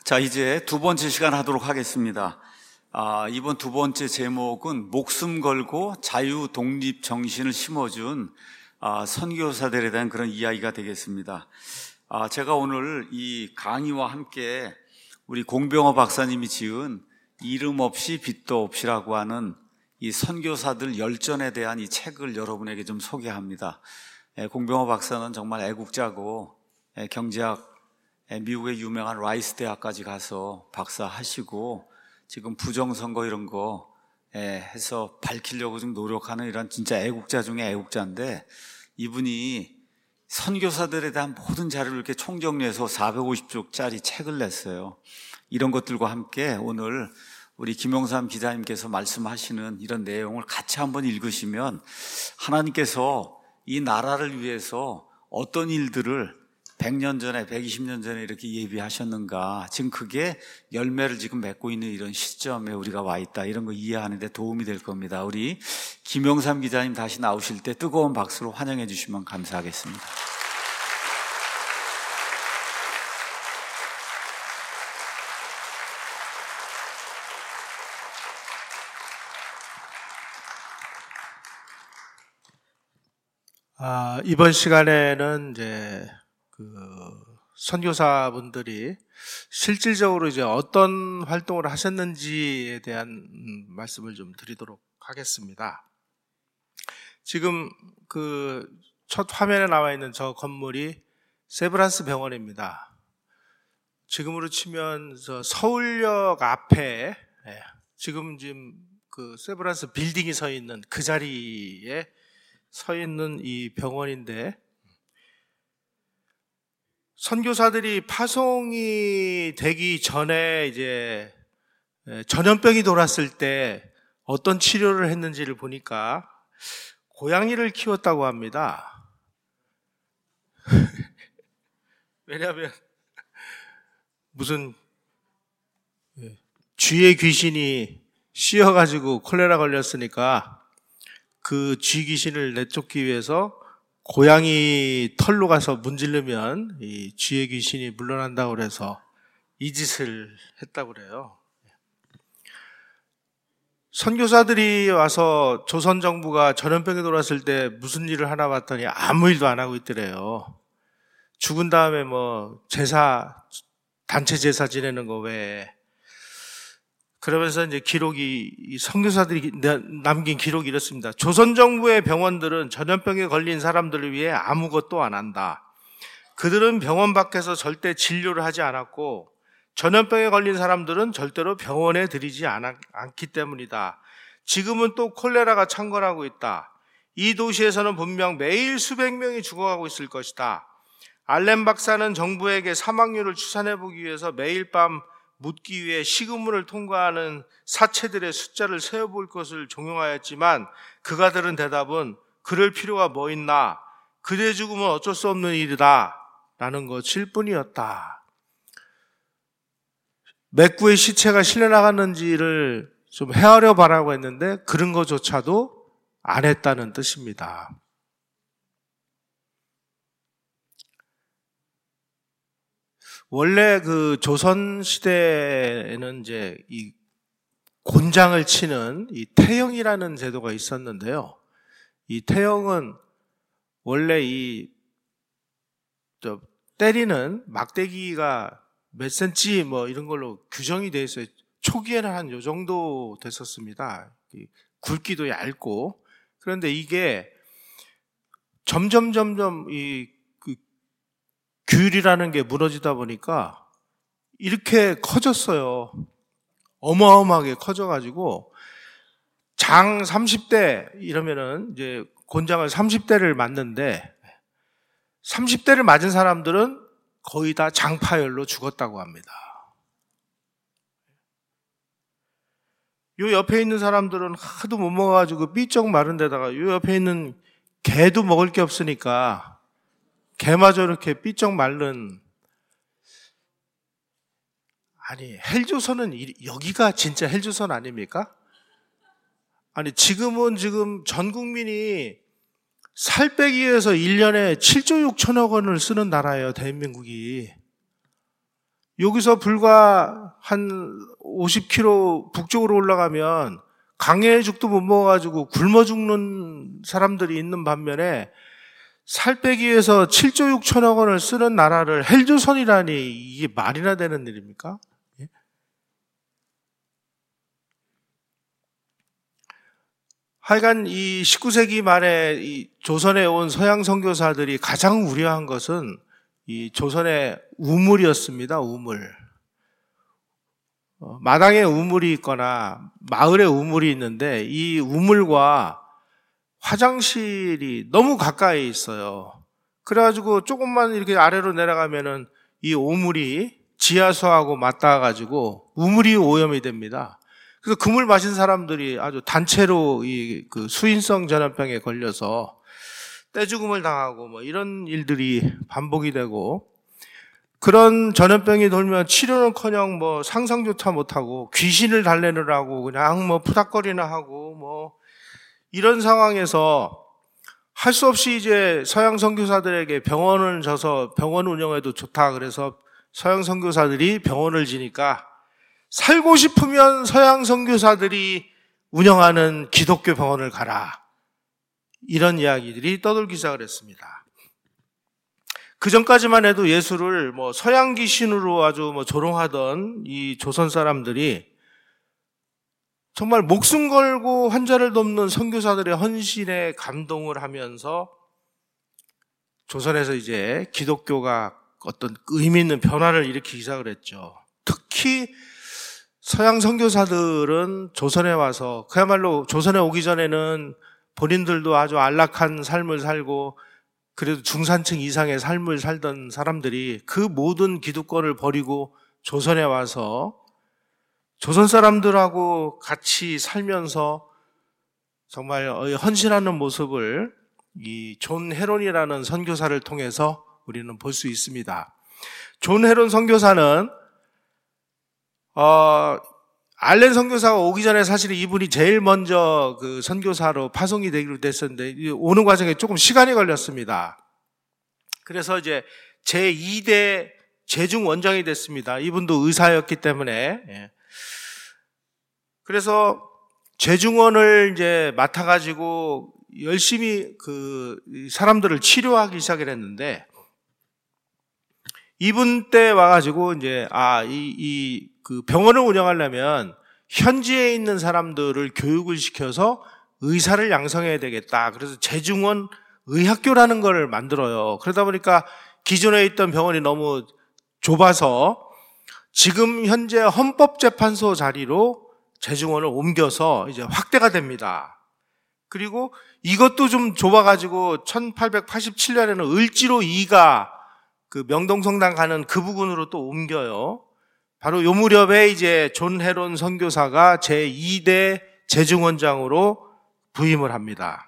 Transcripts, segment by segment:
자, 이제 두 번째 시간 하도록 하겠습니다. 이번 두 번째 제목은 목숨 걸고 자유 독립 정신을 심어준 선교사들에 대한 그런 이야기가 되겠습니다. 제가 오늘 이 강의와 함께 우리 공병호 박사님이 지은 이름 없이 빛도 없이라고 하는 이 선교사들 열전에 대한 이 책을 여러분에게 좀 소개합니다. 공병호 박사는 정말 애국자고 경제학 미국의 유명한 라이스 대학까지 가서 박사하시고 지금 부정선거 이런 거 해서 밝히려고 좀 노력하는 이런 진짜 애국자 중에 애국자인데, 이분이 선교사들에 대한 모든 자료를 이렇게 총정리해서 450쪽짜리 책을 냈어요. 이런 것들과 함께 오늘 우리 김영삼 기자님께서 말씀하시는 이런 내용을 같이 한번 읽으시면 하나님께서 이 나라를 위해서 어떤 일들을 100년 전에 120년 전에 이렇게 예비하셨는가, 지금 그게 열매를 지금 맺고 있는 이런 시점에 우리가 와 있다, 이런 거 이해하는 데 도움이 될 겁니다. 우리 김영삼 기자님 다시 나오실 때 뜨거운 박수로 환영해 주시면 감사하겠습니다. 이번 시간에는 이제 선교사분들이 실질적으로 이제 어떤 활동을 하셨는지에 대한 말씀을 좀 드리도록 하겠습니다. 지금 첫 화면에 나와 있는 저 건물이 세브란스 병원입니다. 지금으로 치면 서울역 앞에 지금 세브란스 빌딩이 서 있는 그 자리에 서 있는 이 병원인데, 선교사들이 파송이 되기 전에 이제 전염병이 돌았을 때 어떤 치료를 했는지를 보니까 고양이를 키웠다고 합니다. 왜냐하면 무슨 쥐의 귀신이 씌어가지고 콜레라 걸렸으니까 그 쥐 귀신을 내쫓기 위해서 고양이 털로 가서 문지르면 이 쥐의 귀신이 물러난다고 그래서 이 짓을 했다고 그래요. 선교사들이 와서 조선 정부가 전염병이 돌았을 때 무슨 일을 하나 봤더니 아무 일도 안 하고 있더래요. 죽은 다음에 단체 제사 지내는 거 외에. 그러면서 이제 선교사들이 남긴 기록이 이렇습니다. 조선 정부의 병원들은 전염병에 걸린 사람들을 위해 아무것도 안 한다. 그들은 병원 밖에서 절대 진료를 하지 않았고, 전염병에 걸린 사람들은 절대로 병원에 들이지 않기 때문이다. 지금은 또 콜레라가 창궐하고 있다. 이 도시에서는 분명 매일 수백 명이 죽어가고 있을 것이다. 알렌 박사는 정부에게 사망률을 추산해보기 위해서 매일 밤 묻기 위해 시금문을 통과하는 사체들의 숫자를 세어볼 것을 종용하였지만, 그가 들은 대답은 그럴 필요가 뭐 있나, 그대 죽으면 어쩔 수 없는 일이다 라는 것일 뿐이었다. 맥구의 시체가 실려나갔는지를 좀 헤아려 봐라고 했는데 그런 것조차도 안 했다는 뜻입니다. 원래 조선 시대에는 이제 이 곤장을 치는 이 태형이라는 제도가 있었는데요. 이 태형은 원래 때리는 막대기가 몇 센치 이런 걸로 규정이 되어 있어요. 초기에는 한 요 정도 됐었습니다. 굵기도 얇고. 그런데 이게 점점 규율이라는 게 무너지다 보니까 이렇게 커졌어요. 어마어마하게 커져가지고 장 30대 이러면은 이제 곤장을 30대를 맞는데, 30대를 맞은 사람들은 거의 다 장파열로 죽었다고 합니다. 요 옆에 있는 사람들은 하도 못 먹어가지고 삐쩍 마른 데다가 요 옆에 있는 개도 먹을 게 없으니까 개마저 이렇게 삐쩍 마른. 아니, 헬조선은 여기가 진짜 헬조선 아닙니까? 아니, 지금 전 국민이 살 빼기 위해서 1년에 7조 6천억 원을 쓰는 나라예요, 대한민국이. 여기서 불과 한 50km 북쪽으로 올라가면 강해의 죽도 못 먹어가지고 굶어 죽는 사람들이 있는 반면에 살 빼기 위해서 7조 6천억 원을 쓰는 나라를 헬조선이라니, 이게 말이나 되는 일입니까? 예? 하여간 이 19세기 말에 이 조선에 온 서양 선교사들이 가장 우려한 것은 이 조선의 우물이었습니다. 우물. 마당에 우물이 있거나 마을에 우물이 있는데 이 우물과 화장실이 너무 가까이 있어요. 그래가지고 조금만 이렇게 아래로 내려가면은 이 우물이 지하수하고 맞닿아가지고 우물이 오염이 됩니다. 그래서 그 물 마신 사람들이 아주 단체로 이 그 수인성 전염병에 걸려서 떼죽음을 당하고 뭐 이런 일들이 반복이 되고, 그런 전염병이 돌면 치료는커녕 뭐 상상조차 못하고 귀신을 달래느라고 그냥 뭐 푸닥거리나 하고 뭐 이런 상황에서 할 수 없이 이제 서양 선교사들에게 병원을 져서 병원 운영해도 좋다 그래서 서양 선교사들이 병원을 지니까 살고 싶으면 서양 선교사들이 운영하는 기독교 병원을 가라, 이런 이야기들이 떠돌기 시작을 했습니다. 그 전까지만 해도 예수를 뭐 서양 귀신으로 아주 뭐 조롱하던 이 조선 사람들이 정말 목숨 걸고 환자를 돕는 선교사들의 헌신에 감동을 하면서 조선에서 이제 기독교가 어떤 의미 있는 변화를 일으키기 시작을 했죠. 특히 서양 선교사들은 조선에 와서 그야말로 조선에 오기 전에는 본인들도 아주 안락한 삶을 살고 그래도 중산층 이상의 삶을 살던 사람들이 그 모든 기득권을 버리고 조선에 와서 조선 사람들하고 같이 살면서 정말 헌신하는 모습을 이 존 헤론이라는 선교사를 통해서 우리는 볼 수 있습니다. 존 헤론 선교사는 알렌 선교사가 오기 전에 사실 이분이 제일 먼저 그 선교사로 파송이 되기로 됐었는데 오는 과정에 조금 시간이 걸렸습니다. 그래서 이제 제2대 제중 원장이 됐습니다. 이분도 의사였기 때문에. 그래서 제중원을 이제 맡아가지고 열심히 그 사람들을 치료하기 시작을 했는데, 이분 때 와가지고 이제 그 병원을 운영하려면 현지에 있는 사람들을 교육을 시켜서 의사를 양성해야 되겠다. 그래서 제중원 의학교라는 걸 만들어요. 그러다 보니까 기존에 있던 병원이 너무 좁아서 지금 현재 헌법재판소 자리로 제중원을 옮겨서 이제 확대가 됩니다. 그리고 이것도 좀 좁아가지고 1887년에는 을지로 2가 그 명동성당 가는 그 부근으로 또 옮겨요. 바로 요 무렵에 이제 존 헤론 선교사가 제2대 제중원장으로 부임을 합니다.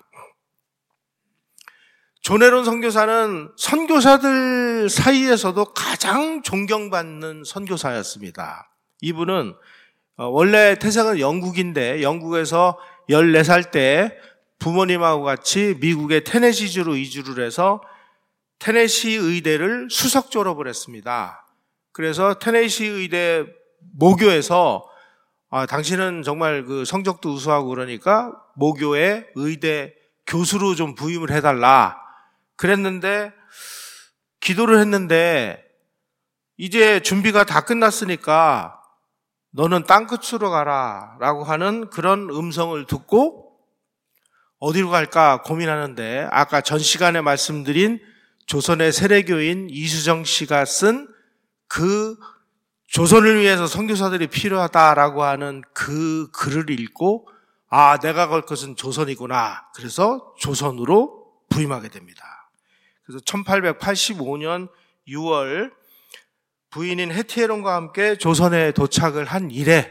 존 헤론 선교사는 선교사들 사이에서도 가장 존경받는 선교사였습니다. 이분은 원래 태생은 영국인데 영국에서 14살 때 부모님하고 같이 미국의 테네시주로 이주를 해서 테네시 의대를 수석 졸업을 했습니다. 그래서 테네시 의대 모교에서 당신은 정말 그 성적도 우수하고 그러니까 모교의 의대 교수로 좀 부임을 해달라 그랬는데, 기도를 했는데 이제 준비가 다 끝났으니까 너는 땅끝으로 가라 라고 하는 그런 음성을 듣고 어디로 갈까 고민하는데, 아까 전 시간에 말씀드린 조선의 세례교인 이수정 씨가 쓴 그 조선을 위해서 선교사들이 필요하다라고 하는 그 글을 읽고 내가 갈 것은 조선이구나. 그래서 조선으로 부임하게 됩니다. 그래서 1885년 6월 부인인 해티에론과 함께 조선에 도착을 한 이래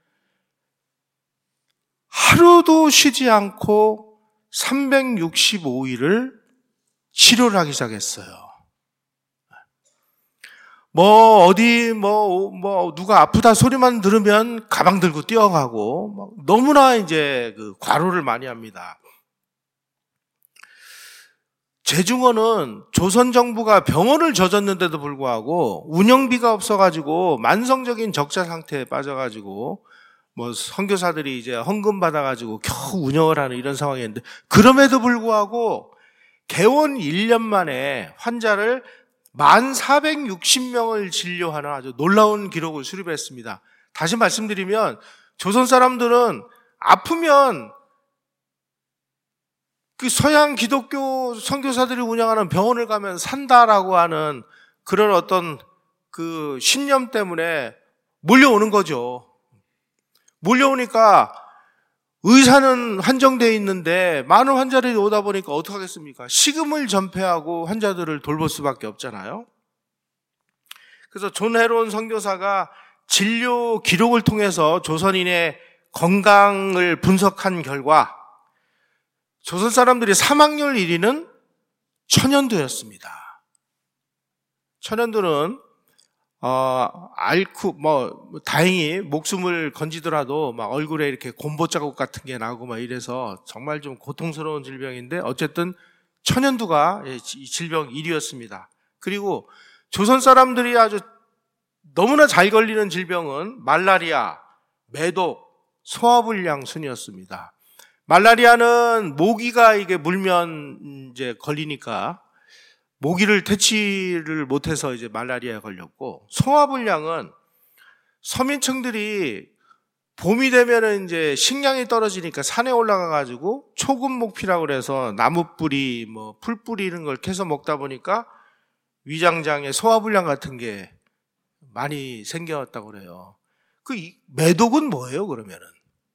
하루도 쉬지 않고 365일을 치료를 하기 시작했어요. 누가 아프다 소리만 들으면 가방 들고 뛰어가고, 너무나 이제 그 과로를 많이 합니다. 재중원은 조선 정부가 병원을 져줬는데도 불구하고 운영비가 없어가지고 만성적인 적자 상태에 빠져가지고 뭐 선교사들이 이제 헌금 받아가지고 겨우 운영을 하는 이런 상황이었는데, 그럼에도 불구하고 개원 1년 만에 환자를 1460명을 진료하는 아주 놀라운 기록을 수립했습니다. 다시 말씀드리면 조선 사람들은 아프면 그 서양 기독교 선교사들이 운영하는 병원을 가면 산다라고 하는 그런 어떤 그 신념 때문에 몰려오는 거죠. 몰려오니까 의사는 한정되어 있는데 많은 환자들이 오다 보니까 어떡하겠습니까? 식음을 전폐하고 환자들을 돌볼 수밖에 없잖아요. 그래서 존 헤론 선교사가 진료 기록을 통해서 조선인의 건강을 분석한 결과 조선 사람들이 사망률 1위는 천연두였습니다. 천연두는 다행히 목숨을 건지더라도 막 얼굴에 이렇게 곰보 자국 같은 게 나고 막 이래서 정말 좀 고통스러운 질병인데, 어쨌든 천연두가 이 질병 1위였습니다. 그리고 조선 사람들이 아주 너무나 잘 걸리는 질병은 말라리아, 매독, 소화불량 순이었습니다. 말라리아는 모기가 이게 물면 이제 걸리니까 모기를 퇴치를 못해서 이제 말라리아에 걸렸고, 소화불량은 서민층들이 봄이 되면은 이제 식량이 떨어지니까 산에 올라가가지고 초금목피라고 그래서 나무뿌리, 뭐 풀뿌리 이런 걸 캐서 먹다 보니까 위장장애, 소화불량 같은 게 많이 생겨왔다고 그래요. 그 매독은 뭐예요, 그러면은?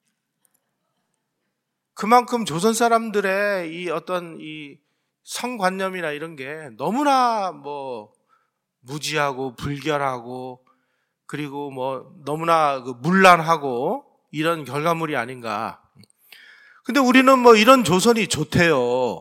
그만큼 조선 사람들의 이 어떤 이 성관념이나 이런 게 너무나 뭐 무지하고 불결하고, 그리고 뭐 너무나 문란하고 이런 결과물이 아닌가. 근데 우리는 뭐 이런 조선이 좋대요.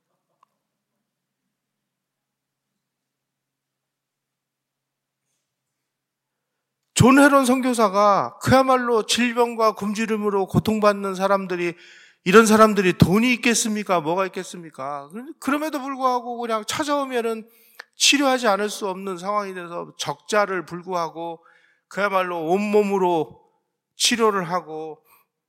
존 헤론 선교사가 그야말로 질병과 굶주림으로 고통받는 사람들이, 이런 사람들이 돈이 있겠습니까? 뭐가 있겠습니까? 그럼에도 불구하고 그냥 찾아오면은 치료하지 않을 수 없는 상황이 돼서 적자를 불구하고 그야말로 온몸으로 치료를 하고,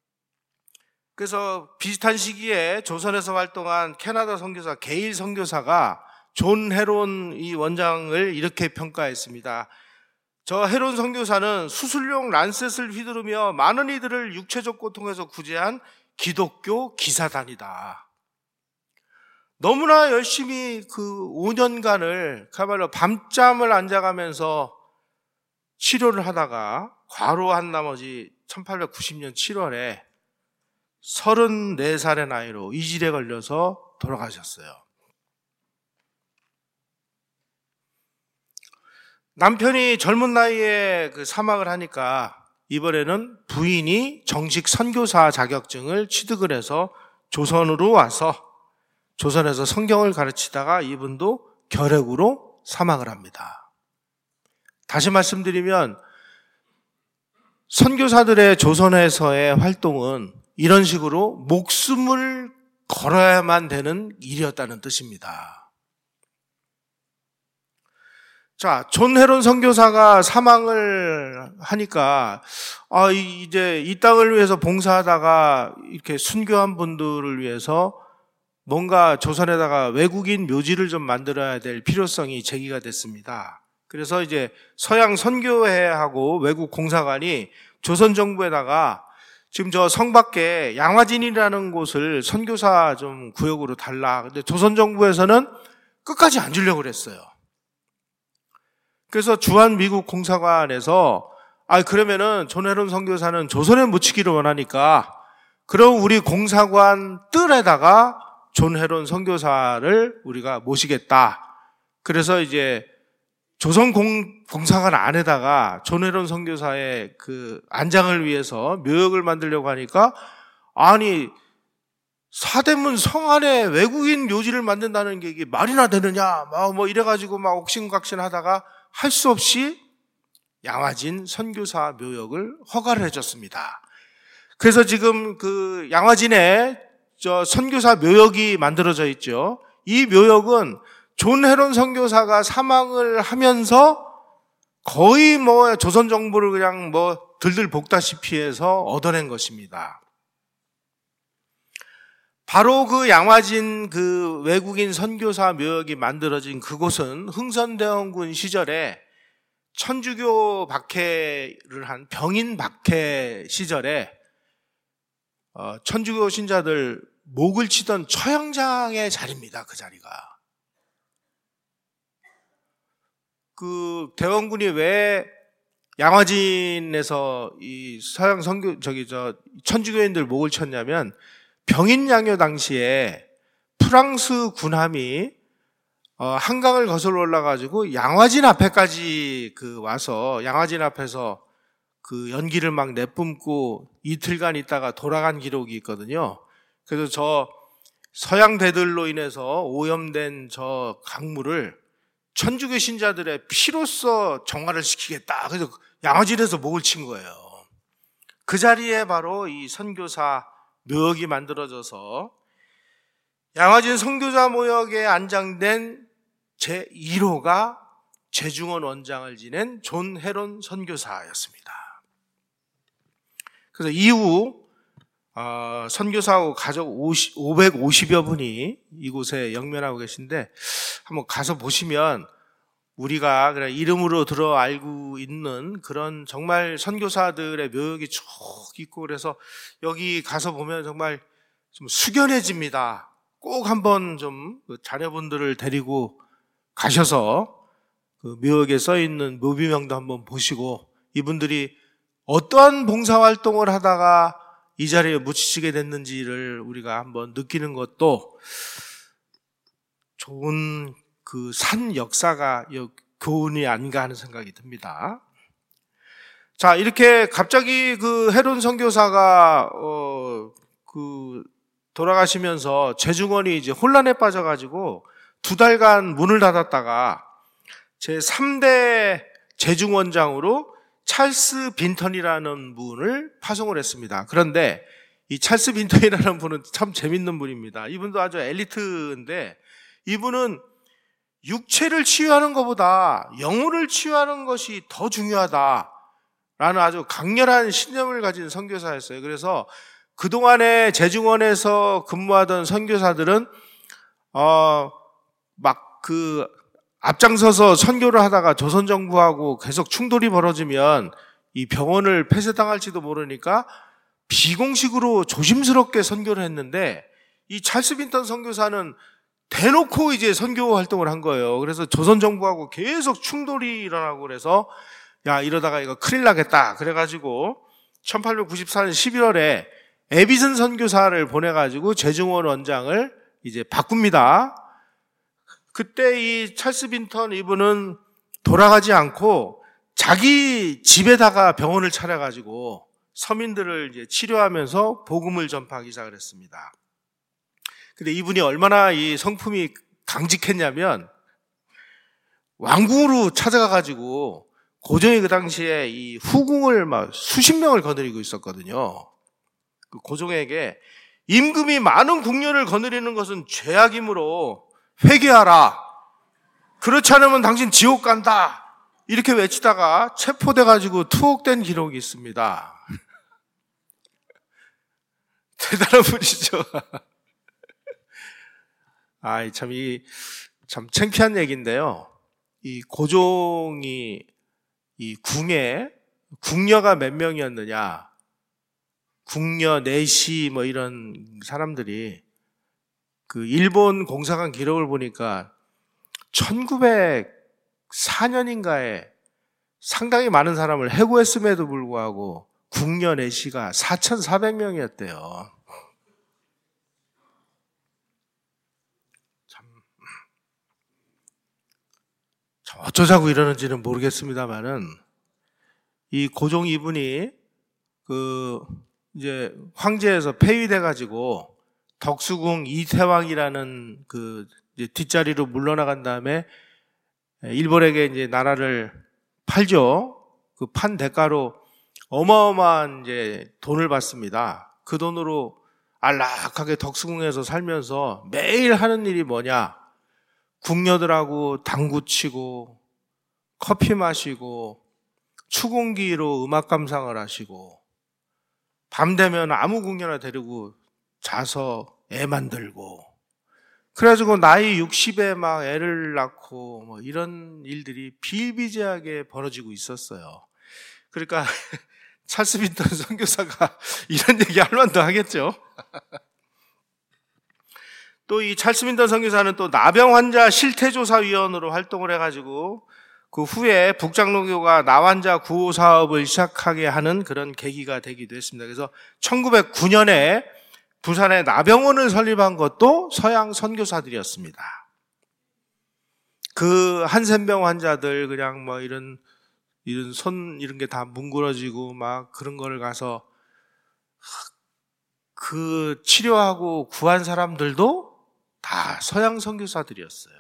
그래서 비슷한 시기에 조선에서 활동한 캐나다 선교사 게일 선교사가 존 헤론 이 원장을 이렇게 평가했습니다. 저 헤론 선교사는 수술용 란셋을 휘두르며 많은 이들을 육체적 고통에서 구제한 기독교 기사단이다. 너무나 열심히 그 5년간을 그야말로 밤잠을 안 자가면서 치료를 하다가 과로한 나머지 1890년 7월에 34살의 나이로 이질에 걸려서 돌아가셨어요. 남편이 젊은 나이에 그 사망을 하니까 이번에는 부인이 정식 선교사 자격증을 취득을 해서 조선으로 와서 조선에서 성경을 가르치다가 이분도 결핵으로 사망을 합니다. 다시 말씀드리면 선교사들의 조선에서의 활동은 이런 식으로 목숨을 걸어야만 되는 일이었다는 뜻입니다. 자, 존 헤론 선교사가 사망을 하니까 이제 이 땅을 위해서 봉사하다가 이렇게 순교한 분들을 위해서 뭔가 조선에다가 외국인 묘지를 좀 만들어야 될 필요성이 제기가 됐습니다. 그래서 이제 서양 선교회하고 외국 공사관이 조선 정부에다가 지금 저 성 밖에 양화진이라는 곳을 선교사 좀 구역으로 달라. 근데 조선 정부에서는 끝까지 안 주려고 그랬어요. 그래서 주한 미국 공사관에서 그러면은 존 헤론 선교사는 조선에 묻히기를 원하니까 그럼 우리 공사관 뜰에다가 존 헤론 선교사를 우리가 모시겠다. 그래서 이제 조선 공사관 안에다가 존 헤론 선교사의 그 안장을 위해서 묘역을 만들려고 하니까 사대문 성 안에 외국인 묘지를 만든다는 게 이게 말이나 되느냐 뭐 이래가지고 막 옥신각신하다가 할 수 없이 양화진 선교사 묘역을 허가를 해줬습니다. 그래서 지금 그 양화진에 저 선교사 묘역이 만들어져 있죠. 이 묘역은 존 헤론 선교사가 사망을 하면서 거의 조선 정부를 그냥 들들 볶다시피 해서 얻어낸 것입니다. 바로 그 양화진 그 외국인 선교사 묘역이 만들어진 그곳은 흥선대원군 시절에 천주교 박해를 한 병인 박해 시절에 천주교 신자들 목을 치던 처형장의 자리입니다. 그 자리가. 그 대원군이 왜 양화진에서 이 서양 천주교인들 목을 쳤냐면 병인양요 당시에 프랑스 군함이 한강을 거슬러 올라가지고 양화진 앞에까지 와서 양화진 앞에서 그 연기를 막 내뿜고 이틀간 있다가 돌아간 기록이 있거든요. 그래서 저 서양대들로 인해서 오염된 저 강물을 천주교 신자들의 피로써 정화를 시키겠다. 그래서 양화진에서 목을 친 거예요. 그 자리에 바로 이 선교사 묘역이 만들어져서 양화진 선교사 묘역에 안장된 제1호가 재중원 원장을 지낸 존 헤론 선교사였습니다. 그래서 이후 선교사하고 가족 550여 분이 이곳에 영면하고 계신데 한번 가서 보시면 우리가 그냥 이름으로 들어 알고 있는 그런 정말 선교사들의 묘역이 쭉 있고 그래서 여기 가서 보면 정말 좀 숙연해집니다. 꼭 한번 좀 자녀분들을 데리고 가셔서 그 묘역에 써 있는 묘비명도 한번 보시고 이분들이 어떠한 봉사활동을 하다가 이 자리에 묻히시게 됐는지를 우리가 한번 느끼는 것도 좋은 그 산 역사가 교훈이 아닌가 하는 생각이 듭니다. 자, 이렇게 갑자기 그 헤론 선교사가 돌아가시면서 재중원이 이제 혼란에 빠져가지고 2달간 문을 닫았다가 제 3대 재중원장으로 찰스 빈턴이라는 분을 파송을 했습니다. 그런데 이 찰스 빈턴이라는 분은 참 재밌는 분입니다. 이분도 아주 엘리트인데 이분은 육체를 치유하는 것보다 영혼을 치유하는 것이 더 중요하다라는 아주 강렬한 신념을 가진 선교사였어요. 그래서 그동안에 재중원에서 근무하던 선교사들은 앞장서서 선교를 하다가 조선 정부하고 계속 충돌이 벌어지면 이 병원을 폐쇄당할지도 모르니까 비공식으로 조심스럽게 선교를 했는데 이 찰스 빈턴 선교사는 대놓고 이제 선교 활동을 한 거예요. 그래서 조선 정부하고 계속 충돌이 일어나고 그래서 야, 이러다가 이거 큰일 나겠다. 그래가지고 1894년 11월에 에비슨 선교사를 보내가지고 재중원 원장을 이제 바꿉니다. 그때 이 찰스 빈턴 이분은 돌아가지 않고 자기 집에다가 병원을 차려가지고 서민들을 이제 치료하면서 복음을 전파하기 시작을 했습니다. 근데 이분이 얼마나 이 성품이 강직했냐면 왕궁으로 찾아가가지고 고종이 그 당시에 이 후궁을 막 수십 명을 거느리고 있었거든요. 그 고종에게 임금이 많은 궁녀를 거느리는 것은 죄악이므로 회개하라. 그렇지 않으면 당신 지옥 간다. 이렇게 외치다가 체포돼가지고 투옥된 기록이 있습니다. 대단한 분이죠. 참 창피한 얘기인데요. 이 고종이 이 궁에 궁녀가 몇 명이었느냐? 궁녀, 내시 이런 사람들이 그 일본 공사관 기록을 보니까 1904년인가에 상당히 많은 사람을 해고했음에도 불구하고 궁녀 내시가 4,400명이었대요. 참 어쩌자고 이러는지는 모르겠습니다만은 이 고종 이분이 이제 황제에서 폐위돼가지고 덕수궁 이태왕이라는 이제 뒷자리로 물러나간 다음에 일본에게 이제 나라를 팔죠. 그 판 대가로 어마어마한 이제 돈을 받습니다. 그 돈으로 안락하게 덕수궁에서 살면서 매일 하는 일이 뭐냐? 궁녀들하고 당구 치고 커피 마시고 추궁기로 음악 감상을 하시고 밤 되면 아무 궁녀나 데리고 자서 애 만들고 그래가지고 나이 60에 막 애를 낳고 뭐 이런 일들이 비일비재하게 벌어지고 있었어요. 그러니까 찰스 빈턴 선교사가 이런 얘기 할 만도 하겠죠. 또 이 찰스 빈턴 선교사는 또 나병 환자 실태조사위원으로 활동을 해가지고 그 후에 북장로교가 나환자 구호 사업을 시작하게 하는 그런 계기가 되기도 했습니다. 그래서 1909년에 부산에 나병원을 설립한 것도 서양 선교사들이었습니다. 그 한센병 환자들 그냥 뭐 이런 손 이런 게 다 뭉그러지고 막 그런 거를 가서 그 치료하고 구한 사람들도 다 서양 선교사들이었어요.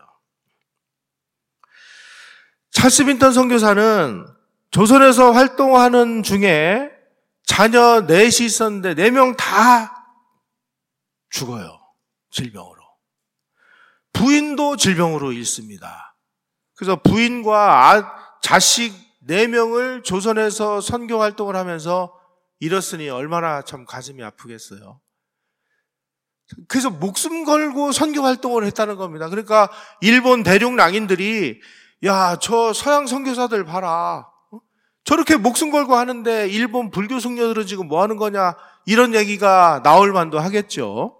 찰스 빈턴 선교사는 조선에서 활동하는 중에 자녀 넷이 있었는데 4명 다 죽어요. 질병으로. 부인도 질병으로 잃습니다. 그래서 부인과 자식 4명을 조선에서 선교 활동을 하면서 잃었으니 얼마나 참 가슴이 아프겠어요. 그래서 목숨 걸고 선교 활동을 했다는 겁니다. 그러니까 일본 대륙 낭인들이 야, 저 서양 선교사들 봐라. 저렇게 목숨 걸고 하는데 일본 불교 승려들은 지금 뭐 하는 거냐 이런 얘기가 나올 만도 하겠죠.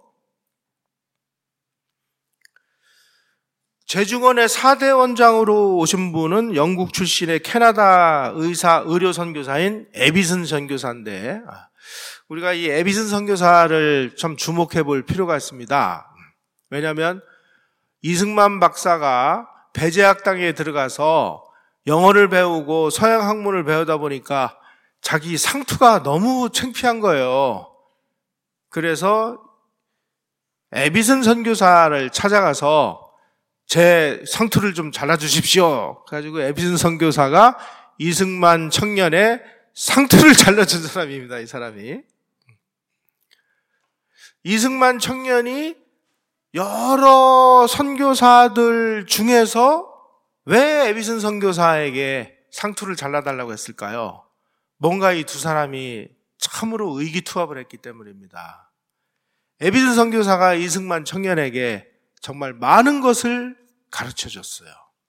제중원의 4대 원장으로 오신 분은 영국 출신의 캐나다 의료 선교사인 에비슨 선교사인데 우리가 이 에비슨 선교사를 좀 주목해 볼 필요가 있습니다. 왜냐하면 이승만 박사가 배제학당에 들어가서 영어를 배우고 서양 학문을 배우다 보니까 자기 상투가 너무 창피한 거예요. 그래서 에비슨 선교사를 찾아가서 제 상투를 좀 잘라주십시오. 그래가지고 에비슨 선교사가 이승만 청년의 상투를 잘라준 사람입니다. 이 사람이. 이승만 청년이 여러 선교사들 중에서 왜 에비슨 선교사에게 상투를 잘라달라고 했을까요? 뭔가 이 두 사람이 참으로 의기투합을 했기 때문입니다. 에비슨 선교사가 이승만 청년에게 정말 많은 것을 가르쳐줬어요.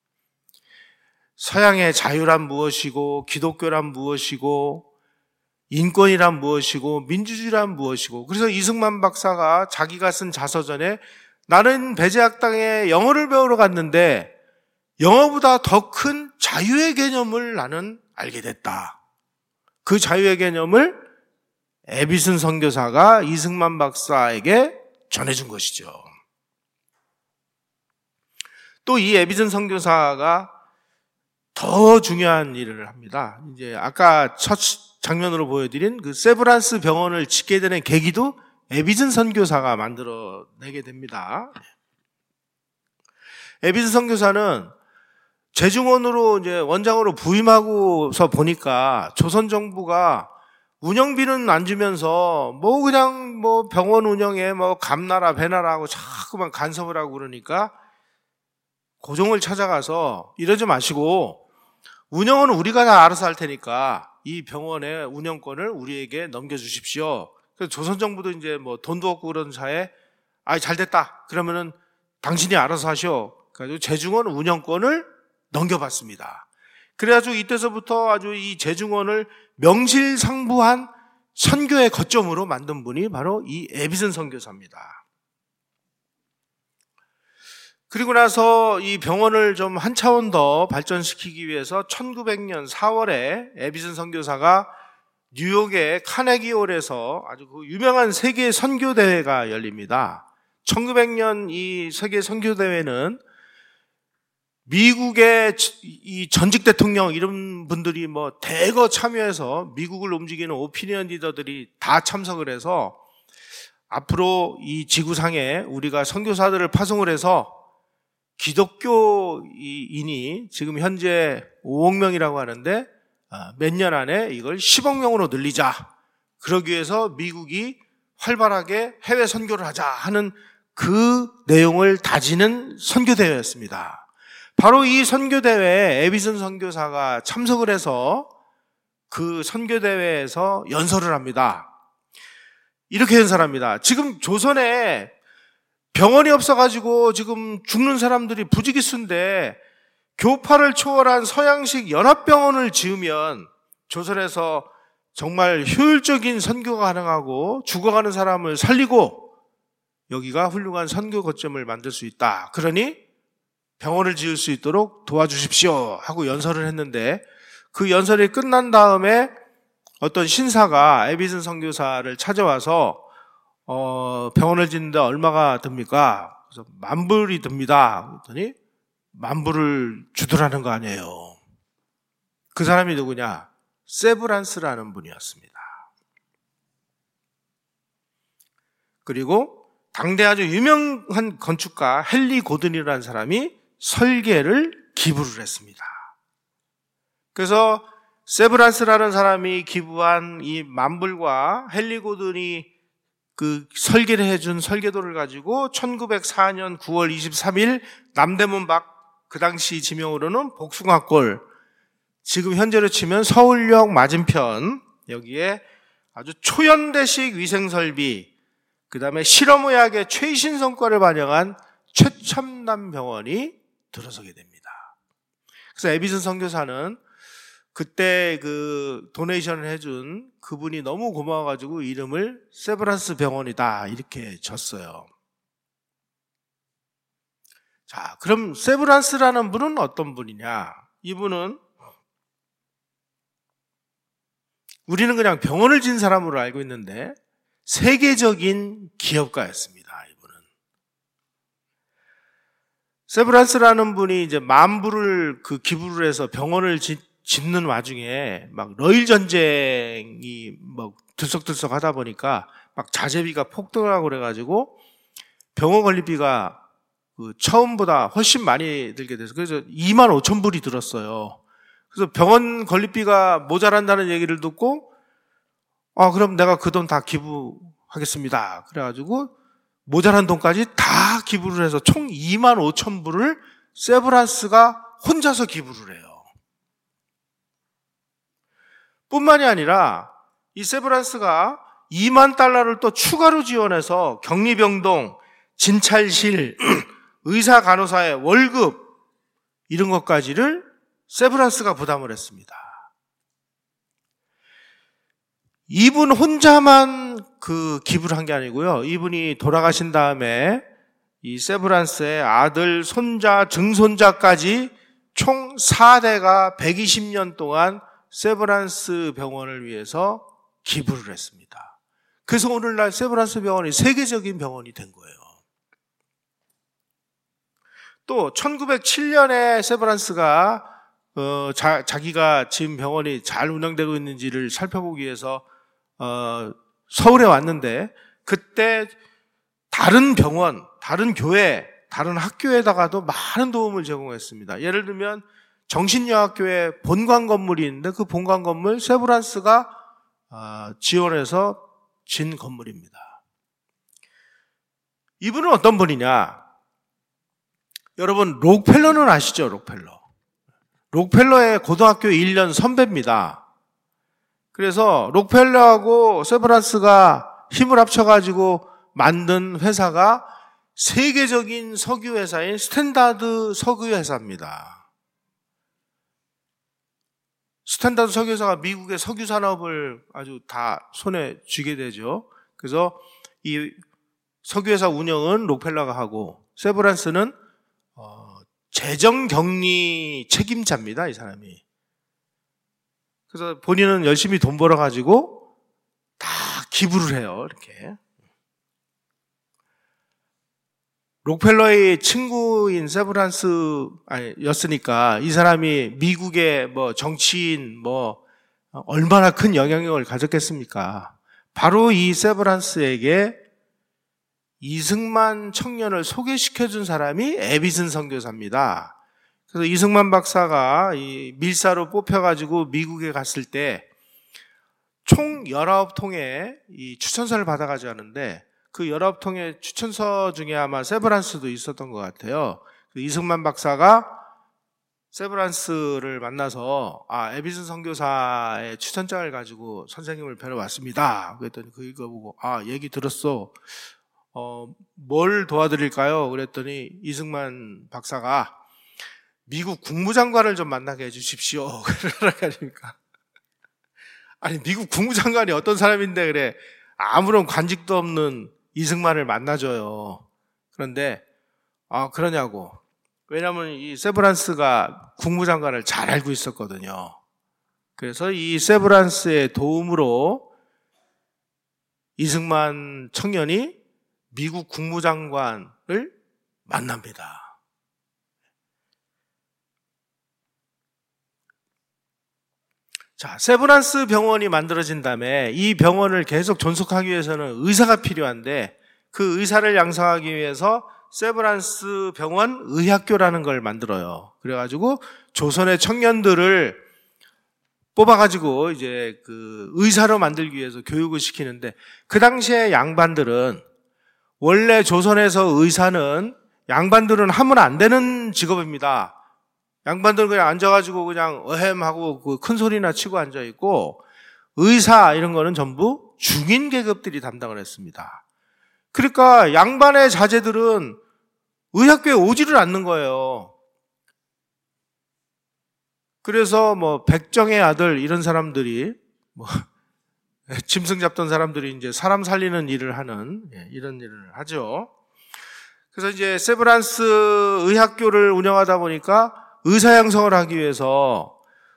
서양의 자유란 무엇이고 기독교란 무엇이고 인권이란 무엇이고 민주주의란 무엇이고 그래서 이승만 박사가 자기가 쓴 자서전에 나는 배제학당에 영어를 배우러 갔는데 영어보다 더 큰 자유의 개념을 나는 알게 됐다. 그 자유의 개념을 에비슨 선교사가 이승만 박사에게 전해준 것이죠. 또 이 에비슨 선교사가 더 중요한 일을 합니다. 이제 아까 첫 장면으로 보여드린 그 세브란스 병원을 짓게 되는 계기도 에비슨 선교사가 만들어내게 됩니다. 에비슨 선교사는 제중원으로 이제 원장으로 부임하고서 보니까 조선 정부가 운영비는 안 주면서 뭐 그냥 뭐 병원 운영에 뭐 감나라 배나라 하고 자꾸만 간섭을 하고 그러니까 고종을 찾아가서 이러지 마시고 운영은 우리가 다 알아서 할 테니까 이 병원의 운영권을 우리에게 넘겨주십시오. 그래서 조선 정부도 이제 뭐 돈도 없고 그런 차에 잘 됐다. 그러면은 당신이 알아서 하시오. 그래가지고 제중원 운영권을 넘겨받습니다. 그래가지고 이때서부터 아주 이 제중원을 명실상부한 선교의 거점으로 만든 분이 바로 이 에비슨 선교사입니다. 그리고 나서 이 병원을 좀 한 차원 더 발전시키기 위해서 1900년 4월에 에비슨 선교사가 뉴욕의 카네기홀에서 아주 그 유명한 세계 선교대회가 열립니다. 1900년 이 세계 선교대회는 미국의 이 전직 대통령 이런 분들이 뭐 대거 참여해서 미국을 움직이는 오피니언 리더들이 다 참석을 해서 앞으로 이 지구상에 우리가 선교사들을 파송을 해서 기독교인이 지금 현재 5억 명이라고 하는데 몇 년 안에 이걸 10억 명으로 늘리자. 그러기 위해서 미국이 활발하게 해외 선교를 하자 하는 그 내용을 다지는 선교대회였습니다. 바로 이 선교대회에 에비슨 선교사가 참석을 해서 그 선교대회에서 연설을 합니다. 이렇게 연설합니다. 지금 조선에 병원이 없어가지고 지금 죽는 사람들이 부지기수인데 교파를 초월한 서양식 연합병원을 지으면 조선에서 정말 효율적인 선교가 가능하고 죽어가는 사람을 살리고 여기가 훌륭한 선교 거점을 만들 수 있다. 그러니 병원을 지을 수 있도록 도와주십시오 하고 연설을 했는데 그 연설이 끝난 다음에 어떤 신사가 에비슨 선교사를 찾아와서 병원을 짓는데 얼마가 듭니까? 그래서 10,000불이 듭니다. 그랬더니 10,000불을 주더라는 거 아니에요. 그 사람이 누구냐? 세브란스라는 분이었습니다. 그리고 당대 아주 유명한 건축가 헨리 고든이라는 사람이 설계를 기부를 했습니다. 그래서 세브란스라는 사람이 기부한 이 10,000불과 헨리 고든이 그 설계를 해준 설계도를 가지고 1904년 9월 23일 남대문 밖 그 당시 지명으로는 복숭아골, 지금 현재로 치면 서울역 맞은편, 여기에 아주 초현대식 위생설비, 그 다음에 실험의학의 최신 성과를 반영한 최첨단 병원이 들어서게 됩니다. 그래서 에비슨 선교사는 그때 그 도네이션을 해준 그분이 너무 고마워가지고 이름을 세브란스 병원이다 이렇게 졌어요. 자, 그럼 세브란스라는 분은 어떤 분이냐? 이분은 우리는 그냥 병원을 진 사람으로 알고 있는데 세계적인 기업가였습니다. 이분은 세브란스라는 분이 이제 10,000불을 그 기부를 해서 병원을 짓는 와중에 막 러일 전쟁이 막 들썩들썩 하다 보니까 막 자재비가 폭등을 하고 그래가지고 병원 관리비가 그 처음보다 훨씬 많이 들게 돼서 그래서 25,000불이 들었어요. 그래서 병원 관리비가 모자란다는 얘기를 듣고 그럼 내가 그 돈 다 기부하겠습니다. 그래가지고 모자란 돈까지 다 기부를 해서 총 25,000불을 세브란스가 혼자서 기부를 해요. 뿐만이 아니라 이 세브란스가 20,000달러를 또 추가로 지원해서 격리병동, 진찰실, 의사 간호사의 월급 이런 것까지를 세브란스가 부담을 했습니다. 이분 혼자만 그 기부를 한 게 아니고요. 이분이 돌아가신 다음에 이 세브란스의 아들, 손자, 증손자까지 총 4대가 120년 동안 세브란스 병원을 위해서 기부를 했습니다. 그래서 오늘날 세브란스 병원이 세계적인 병원이 된 거예요. 또 1907년에 세브란스가 자기가 지금 병원이 잘 운영되고 있는지를 살펴보기 위해서 서울에 왔는데 그때 다른 병원, 다른 교회, 다른 학교에다가도 많은 도움을 제공했습니다. 예를 들면 정신여학교에 본관 건물이 있는데 그 본관 건물 세브란스가 지원해서 진 건물입니다. 이분은 어떤 분이냐? 여러분 록펠러는 아시죠? 록펠러의 고등학교 1년 선배입니다. 그래서 록펠러하고 세브란스가 힘을 합쳐가지고 만든 회사가 세계적인 석유회사인 스탠다드 석유회사입니다. 스탠다드 석유회사가 미국의 석유 산업을 아주 다 손에 쥐게 되죠. 그래서 이 석유회사 운영은 록펠러가 하고 세브란스는 재정격리 책임자입니다. 이 사람이. 그래서 본인은 열심히 돈 벌어가지고 다 기부를 해요. 이렇게. 록펠러의 친구인 세브란스였으니까 이 사람이 미국의 뭐 정치인 얼마나 큰 영향력을 가졌겠습니까? 바로 이 세브란스에게 이승만 청년을 소개시켜준 사람이 에비슨 선교사입니다. 그래서 이승만 박사가 이 밀사로 뽑혀가지고 미국에 갔을 때 총 19통의 이 추천서를 받아가지고 하는데 그 19통의 추천서 중에 아마 세브란스도 있었던 것 같아요. 그 이승만 박사가 세브란스를 만나서 에비슨 선교사의 추천장을 가지고 선생님을 뵈러 왔습니다. 그랬더니 그거 보고 얘기 들었어. 뭘 도와드릴까요? 그랬더니 이승만 박사가 미국 국무장관을 좀 만나게 해주십시오. 그러니까 아니 미국 국무장관이 어떤 사람인데 그래 아무런 관직도 없는 이승만을 만나줘요. 그런데 그러냐고. 왜냐하면 이 세브란스가 국무장관을 잘 알고 있었거든요. 그래서 이 세브란스의 도움으로 이승만 청년이 미국 국무장관을 만납니다. 자, 세브란스 병원이 만들어진 다음에 이 병원을 계속 존속하기 위해서는 의사가 필요한데 그 의사를 양성하기 위해서 세브란스 병원 의학교라는 걸 만들어요. 그래가지고 조선의 청년들을 뽑아가지고 이제 그 의사로 만들기 위해서 교육을 시키는데 그 당시에 양반들은 원래 조선에서 의사는 양반들은 하면 안 되는 직업입니다. 양반들은 그냥 앉아가지고 그냥 어햄하고 그 큰 소리나 치고 앉아있고 의사 이런 거는 전부 중인 계급들이 담당을 했습니다. 그러니까 양반의 자제들은 의학교에 오지를 않는 거예요. 그래서 백정의 아들 이런 사람들이 짐승 잡던 사람들이 이제 사람 살리는 일을 하는 이런 일을 하죠. 그래서 이제 세브란스 의학교를 운영하다 보니까 의사 양성을 하기 위해서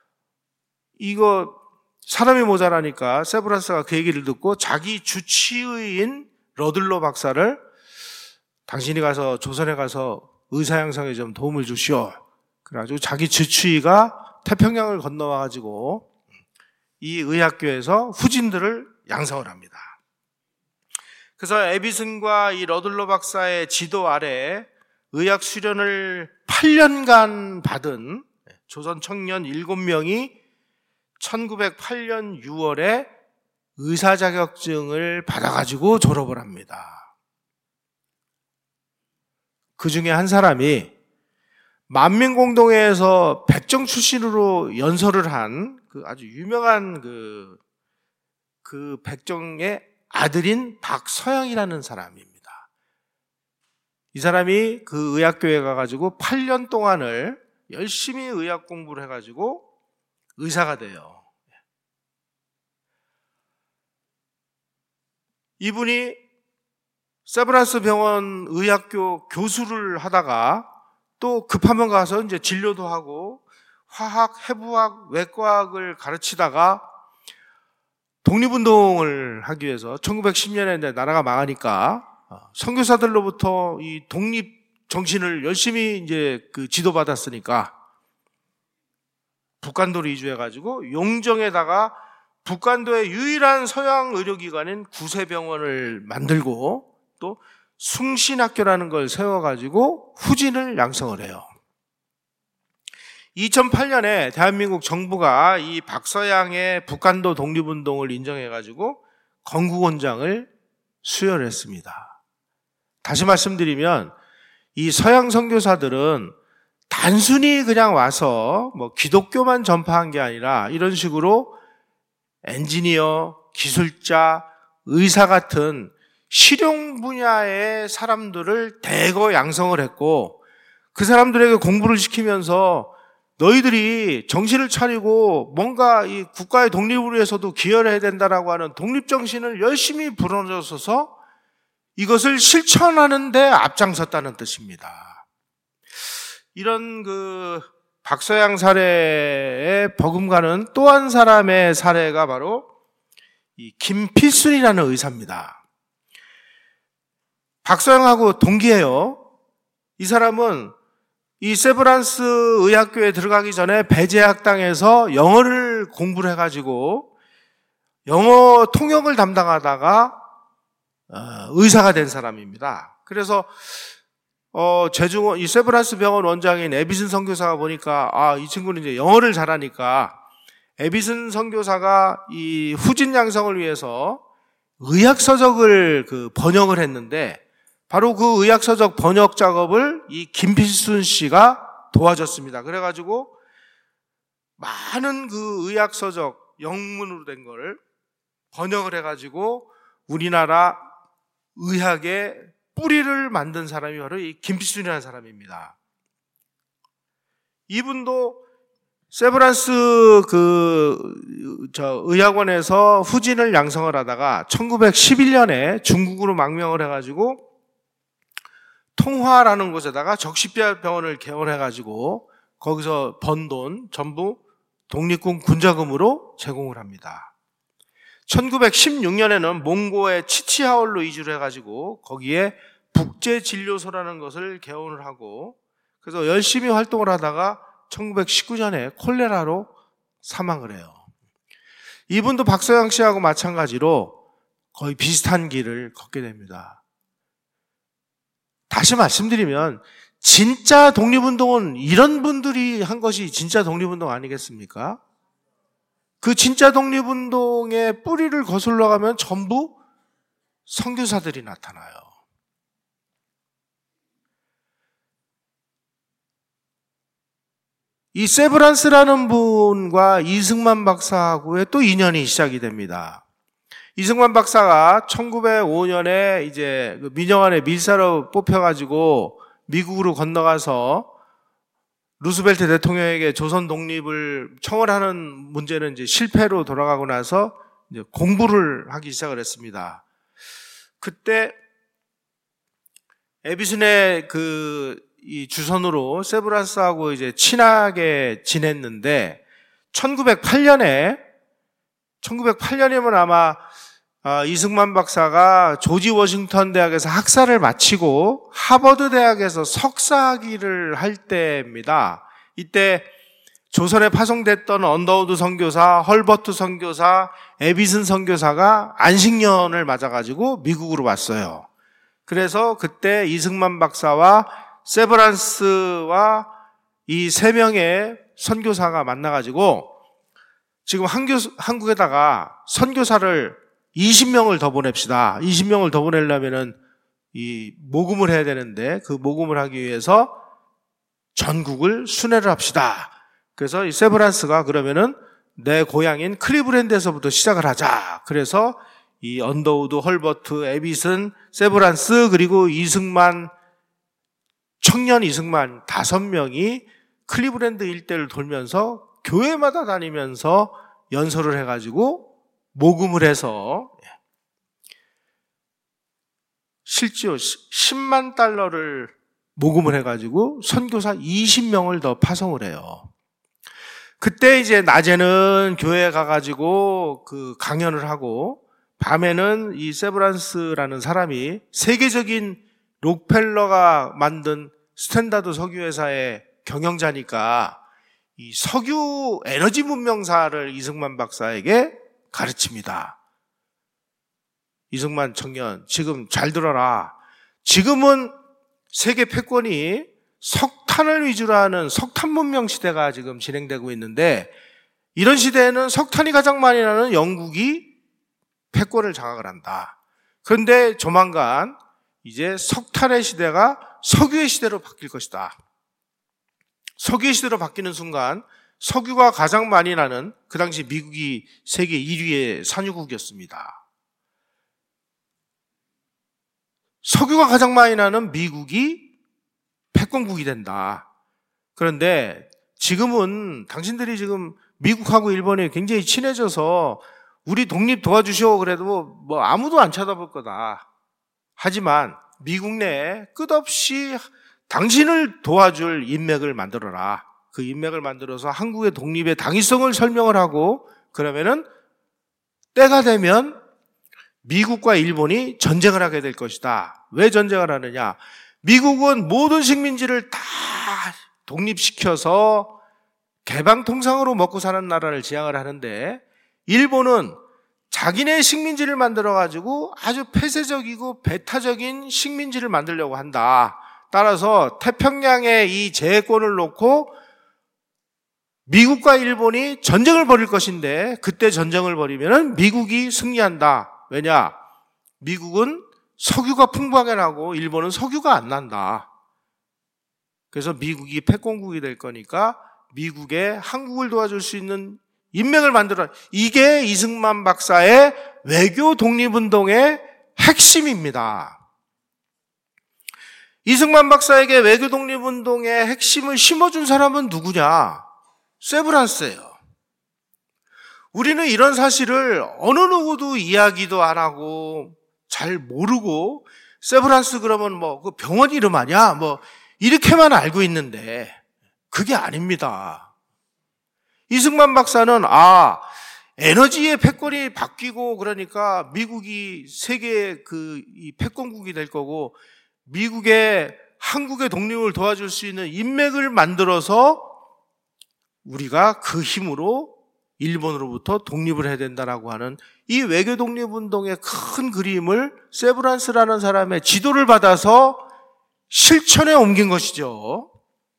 이거 사람이 모자라니까 세브란스가 그 얘기를 듣고 자기 주치의인 러들로 박사를 당신이 가서 조선에 가서 의사 양성에 좀 도움을 주시오. 그래가지고 자기 주치의가 태평양을 건너와가지고 이 의학교에서 후진들을 양성을 합니다. 그래서 에비슨과 이 러들로 박사의 지도 아래 의학 수련을 8년간 받은 조선 청년 7명이 1908년 6월에 의사 자격증을 받아가지고 졸업을 합니다. 그 중에 한 사람이 만민공동회에서 백정 출신으로 연설을 한 그 아주 유명한 그 백정의 아들인 박서양이라는 사람입니다. 이 사람이 그 의학교에 가가지고 8년 동안을 열심히 의학 공부를 해가지고 의사가 돼요. 이분이 세브란스 병원 의학교 교수를 하다가 또 급하면 가서 이제 진료도 하고 화학, 해부학, 외과학을 가르치다가 독립운동을 하기 위해서 1910년에 나라가 망하니까 선교사들로부터 이 독립 정신을 열심히 이제 그 지도받았으니까 북간도로 이주해가지고 용정에다가 북간도의 유일한 서양 의료기관인 구세병원을 만들고 또 숭신학교라는 걸 세워가지고 후진을 양성을 해요. 2008년에 대한민국 정부가 이 박서양의 북간도 독립운동을 인정해가지고 건국원장을 수여했습니다. 다시 말씀드리면 이 서양 선교사들은 단순히 그냥 와서 기독교만 전파한 게 아니라 이런 식으로 엔지니어, 기술자, 의사 같은 실용 분야의 사람들을 대거 양성을 했고 그 사람들에게 공부를 시키면서 너희들이 정신을 차리고 뭔가 이 국가의 독립을 위해서도 기여를 해야 된다라고 하는 독립정신을 열심히 불어넣어서 이것을 실천하는 데 앞장섰다는 뜻입니다. 이런 그 박서양 사례에 버금가는 또 한 사람의 사례가 바로 이 김필순이라는 의사입니다. 박서양하고 동기예요. 이 사람은 이 세브란스 의학교에 들어가기 전에 배제학당에서 영어를 공부를 해가지고 영어 통역을 담당하다가 의사가 된 사람입니다. 그래서 이 세브란스 병원 원장인 에비슨 선교사가 보니까 이 친구는 이제 영어를 잘하니까 에비슨 선교사가 이 후진 양성을 위해서 의학서적을 번역을 했는데, 바로 그 의학서적 번역 작업을 이 김필순 씨가 도와줬습니다. 그래가지고 많은 그 의학서적 영문으로 된 걸 번역을 해가지고 우리나라 의학의 뿌리를 만든 사람이 바로 이 김필순이라는 사람입니다. 이분도 세브란스 의학원에서 후진을 양성을 하다가 1911년에 중국으로 망명을 해가지고 통화라는 곳에다가 적십병원을 개원해가지고 거기서 번 돈 전부 독립군 군자금으로 제공을 합니다. 1916년에는 몽고의 치치하울로 이주를 해가지고 거기에 북제진료소라는 것을 개원을 하고, 그래서 열심히 활동을 하다가 1919년에 콜레라로 사망을 해요. 이분도 박서영 씨하고 마찬가지로 거의 비슷한 길을 걷게 됩니다. 다시 말씀드리면 진짜 독립운동은 이런 분들이 한 것이 진짜 독립운동 아니겠습니까? 그 진짜 독립운동의 뿌리를 거슬러 가면 전부 선교사들이 나타나요. 이 세브란스라는 분과 이승만 박사하고의 또 인연이 시작이 됩니다. 이승만 박사가 1905년에 이제 민영안의 밀사로 뽑혀가지고 미국으로 건너가서 루스벨트 대통령에게 조선 독립을 청원하는 문제는 이제 실패로 돌아가고 나서 이제 공부를 하기 시작을 했습니다. 그때 에비슨의 이 주선으로 세브란스하고 이제 친하게 지냈는데 1908년이면 아마 이승만 박사가 조지 워싱턴 대학에서 학사를 마치고 하버드 대학에서 석사학위를 할 때입니다. 이때 조선에 파송됐던 언더우드 선교사, 헐버트 선교사, 에비슨 선교사가 안식년을 맞아가지고 미국으로 왔어요. 그래서 그때 이승만 박사와 세브란스와 이 세 명의 선교사가 만나가지고 지금 한국에다가 선교사를 20명을 더 보냅시다. 20명을 더 보내려면은 이 모금을 해야 되는데 그 모금을 하기 위해서 전국을 순회를 합시다. 그래서 이 세브란스가 그러면은 내 고향인 클리브랜드에서부터 시작을 하자. 그래서 이 언더우드, 헐버트, 에비슨, 세브란스 그리고 이승만, 청년 이승만 5명이 클리브랜드 일대를 돌면서 교회마다 다니면서 연설을 해가지고 모금을 해서 실제로 10만 달러를 모금을 해가지고 선교사 20명을 더 파송을 해요. 그때 이제 낮에는 교회에 가가지고 강연을 하고 밤에는 이 세브란스라는 사람이 세계적인 록펠러가 만든 스탠다드 석유회사의 경영자니까 이 석유 에너지 문명사를 이승만 박사에게 가르칩니다. 이승만 청년, 지금 잘 들어라. 지금은 세계 패권이 석탄을 위주로 하는 석탄 문명 시대가 지금 진행되고 있는데, 이런 시대에는 석탄이 가장 많이 나는 영국이 패권을 장악을 한다. 그런데 조만간 이제 석탄의 시대가 석유의 시대로 바뀔 것이다. 석유의 시대로 바뀌는 순간 석유가 가장 많이 나는, 그 당시 미국이 세계 1위의 산유국이었습니다. 석유가 가장 많이 나는 미국이 패권국이 된다. 그런데 지금은 당신들이 지금 미국하고 일본이 굉장히 친해져서 우리 독립 도와주시오 그래도 뭐 아무도 안 쳐다볼 거다. 하지만 미국 내에 끝없이 당신을 도와줄 인맥을 만들어라. 그 인맥을 만들어서 한국의 독립의 당위성을 설명을 하고, 그러면은 때가 되면 미국과 일본이 전쟁을 하게 될 것이다. 왜 전쟁을 하느냐? 미국은 모든 식민지를 다 독립시켜서 개방통상으로 먹고 사는 나라를 지향을 하는데, 일본은 자기네 식민지를 만들어가지고 아주 폐쇄적이고 배타적인 식민지를 만들려고 한다. 따라서 태평양에 이 제해권을 놓고 미국과 일본이 전쟁을 벌일 것인데 그때 전쟁을 벌이면 미국이 승리한다. 왜냐? 미국은 석유가 풍부하게 나고 일본은 석유가 안 난다. 그래서 미국이 패권국이 될 거니까 미국에 한국을 도와줄 수 있는 인맥을 만들어. 이게 이승만 박사의 외교 독립운동의 핵심입니다. 이승만 박사에게 외교 독립운동의 핵심을 심어준 사람은 누구냐? 세브란스예요. 우리는 이런 사실을 어느 누구도 이야기도 안 하고 잘 모르고 세브란스 그러면 뭐 그 병원 이름 아니야? 뭐 이렇게만 알고 있는데 그게 아닙니다. 이승만 박사는 에너지의 패권이 바뀌고 그러니까 미국이 세계의 이 패권국이 될 거고 미국의 한국의 독립을 도와줄 수 있는 인맥을 만들어서 우리가 그 힘으로 일본으로부터 독립을 해야 된다라고 하는 이 외교 독립운동의 큰 그림을 세브란스라는 사람의 지도를 받아서 실천에 옮긴 것이죠.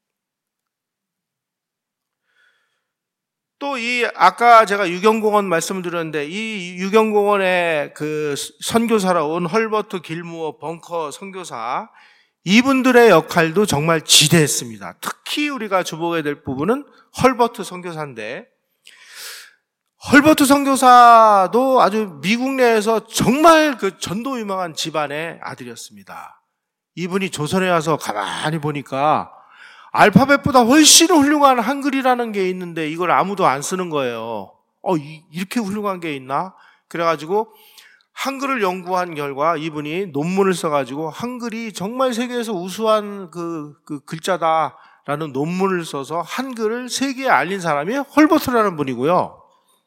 또 아까 제가 유경공원 말씀을 드렸는데 이 유경공원의 그 선교사로 온 헐버트 길무어 벙커 선교사, 이분들의 역할도 정말 지대했습니다. 특히 우리가 주목해야 될 부분은 헐버트 선교사인데, 헐버트 선교사도 아주 미국 내에서 정말 그 전도 유망한 집안의 아들이었습니다. 이분이 조선에 와서 가만히 보니까 알파벳보다 훨씬 훌륭한 한글이라는 게 있는데 이걸 아무도 안 쓰는 거예요. 이렇게 훌륭한 게 있나? 그래가지고 한글을 연구한 결과 이분이 논문을 써가지고 한글이 정말 세계에서 우수한 그 글자다라는 논문을 써서 한글을 세계에 알린 사람이 헐버트라는 분이고요.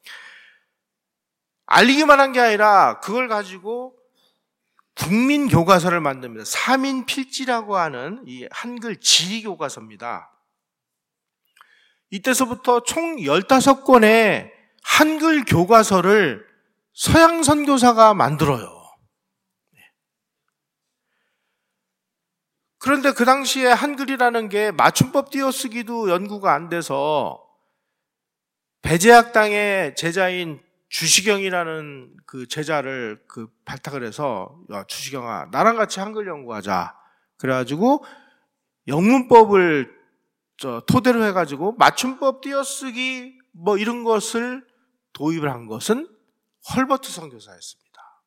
알리기만 한 게 아니라 그걸 가지고 국민 교과서를 만듭니다. 3인 필지라고 하는 이 한글 지리 교과서입니다. 이때서부터 총 15권의 한글 교과서를 서양 선교사가 만들어요. 그런데 그 당시에 한글이라는 게 맞춤법 띄어쓰기도 연구가 안 돼서 배제학당의 제자인 주시경이라는 그 제자를 발탁을 해서, 야, 주시경아, 나랑 같이 한글 연구하자. 그래가지고 영문법을 토대로 해가지고 맞춤법 띄어쓰기 뭐 이런 것을 도입을 한 것은 헐버트 선교사였습니다.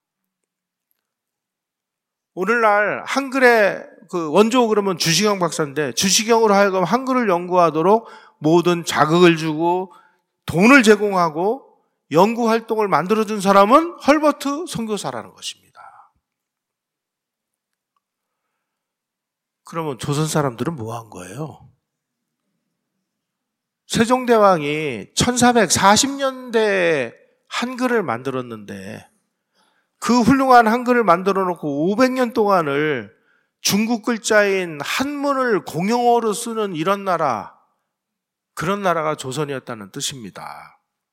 오늘날 한글의 그 원조 그러면 주시경 박사인데 주시경으로 하여금 한글을 연구하도록 모든 자극을 주고 돈을 제공하고 연구 활동을 만들어준 사람은 헐버트 선교사라는 것입니다. 그러면 조선 사람들은 뭐 한 거예요? 세종대왕이 1440년대에 한글을 만들었는데 그 훌륭한 한글을 만들어 놓고 500년 동안을 중국 글자인 한문을 공용어로 쓰는 이런 나라, 그런 나라가 조선이었다는 뜻입니다.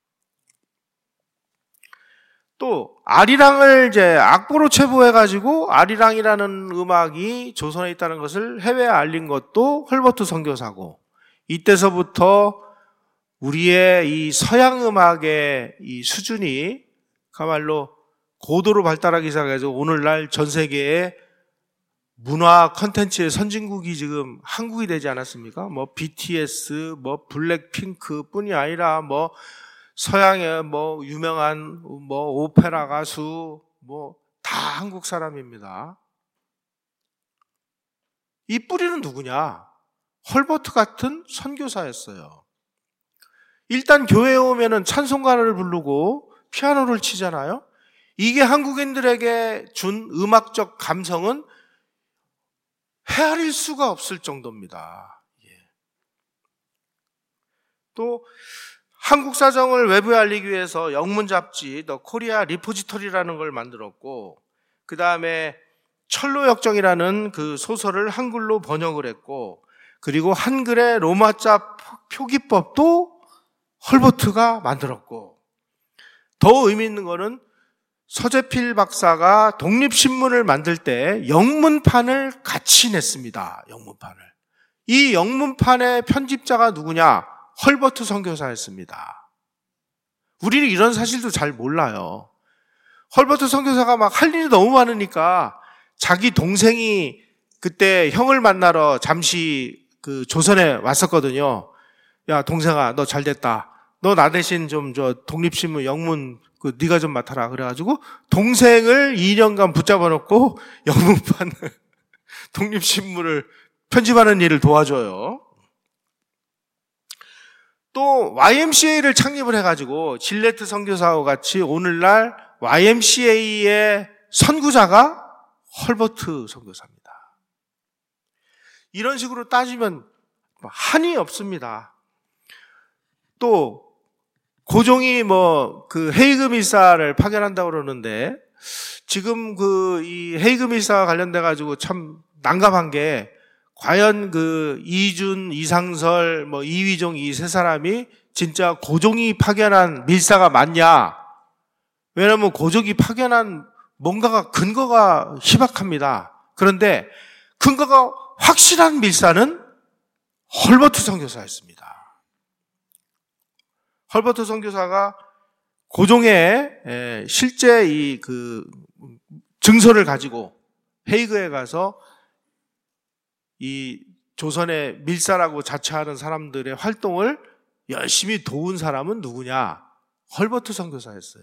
또 아리랑을 이제 악보로 체부해가지고 아리랑이라는 음악이 조선에 있다는 것을 해외에 알린 것도 헐버트 선교사고, 이때서부터 우리의 이 서양 음악의 이 수준이 그야말로 고도로 발달하기 시작해서 오늘날 전 세계의 문화 컨텐츠의 선진국이 지금 한국이 되지 않았습니까? 뭐 BTS, 뭐 블랙핑크뿐이 아니라 뭐 서양의 뭐 유명한 뭐 오페라 가수 뭐 다 한국 사람입니다. 이 뿌리는 누구냐? 헐버트 같은 선교사였어요. 일단 교회에 오면은 찬송가를 부르고 피아노를 치잖아요. 이게 한국인들에게 준 음악적 감성은 헤아릴 수가 없을 정도입니다. 또 한국 사정을 외부에 알리기 위해서 영문 잡지 더 코리아 리포지터리라는 걸 만들었고, 그 다음에 철로역정이라는 그 소설을 한글로 번역을 했고, 그리고 한글의 로마자 표기법도 헐버트가 만들었고, 더 의미 있는 거는 서재필 박사가 독립신문을 만들 때 영문판을 같이 냈습니다. 영문판을. 이 영문판의 편집자가 누구냐? 헐버트 선교사였습니다. 우리는 이런 사실도 잘 몰라요. 헐버트 선교사가 막 할 일이 너무 많으니까 자기 동생이 그때 형을 만나러 잠시 그 조선에 왔었거든요. 야, 동생아, 너 잘 됐다. 너 나 대신 좀 독립신문 영문 네가 좀 맡아라. 그래가지고 동생을 2년간 붙잡아 놓고 영문판 독립신문을 편집하는 일을 도와줘요. 또 YMCA를 창립을 해가지고 질레트 선교사와 같이 오늘날 YMCA의 선구자가 헐버트 선교사입니다. 이런 식으로 따지면 한이 없습니다. 또 고종이 그 헤이그 밀사를 파견한다고 그러는데 지금 이 헤이그 밀사와 관련돼 가지고 참 난감한 게 과연 이준, 이상설, 이휘종 이 세 사람이 진짜 고종이 파견한 밀사가 맞냐? 왜냐하면 고종이 파견한 뭔가가 근거가 희박합니다. 그런데 근거가 확실한 밀사는 헐버트 선교사였습니다. 헐버트 선교사가 고종의 실제 증서를 가지고 헤이그에 가서 이 조선의 밀사라고 자처하는 사람들의 활동을 열심히 도운 사람은 누구냐? 헐버트 선교사였어요.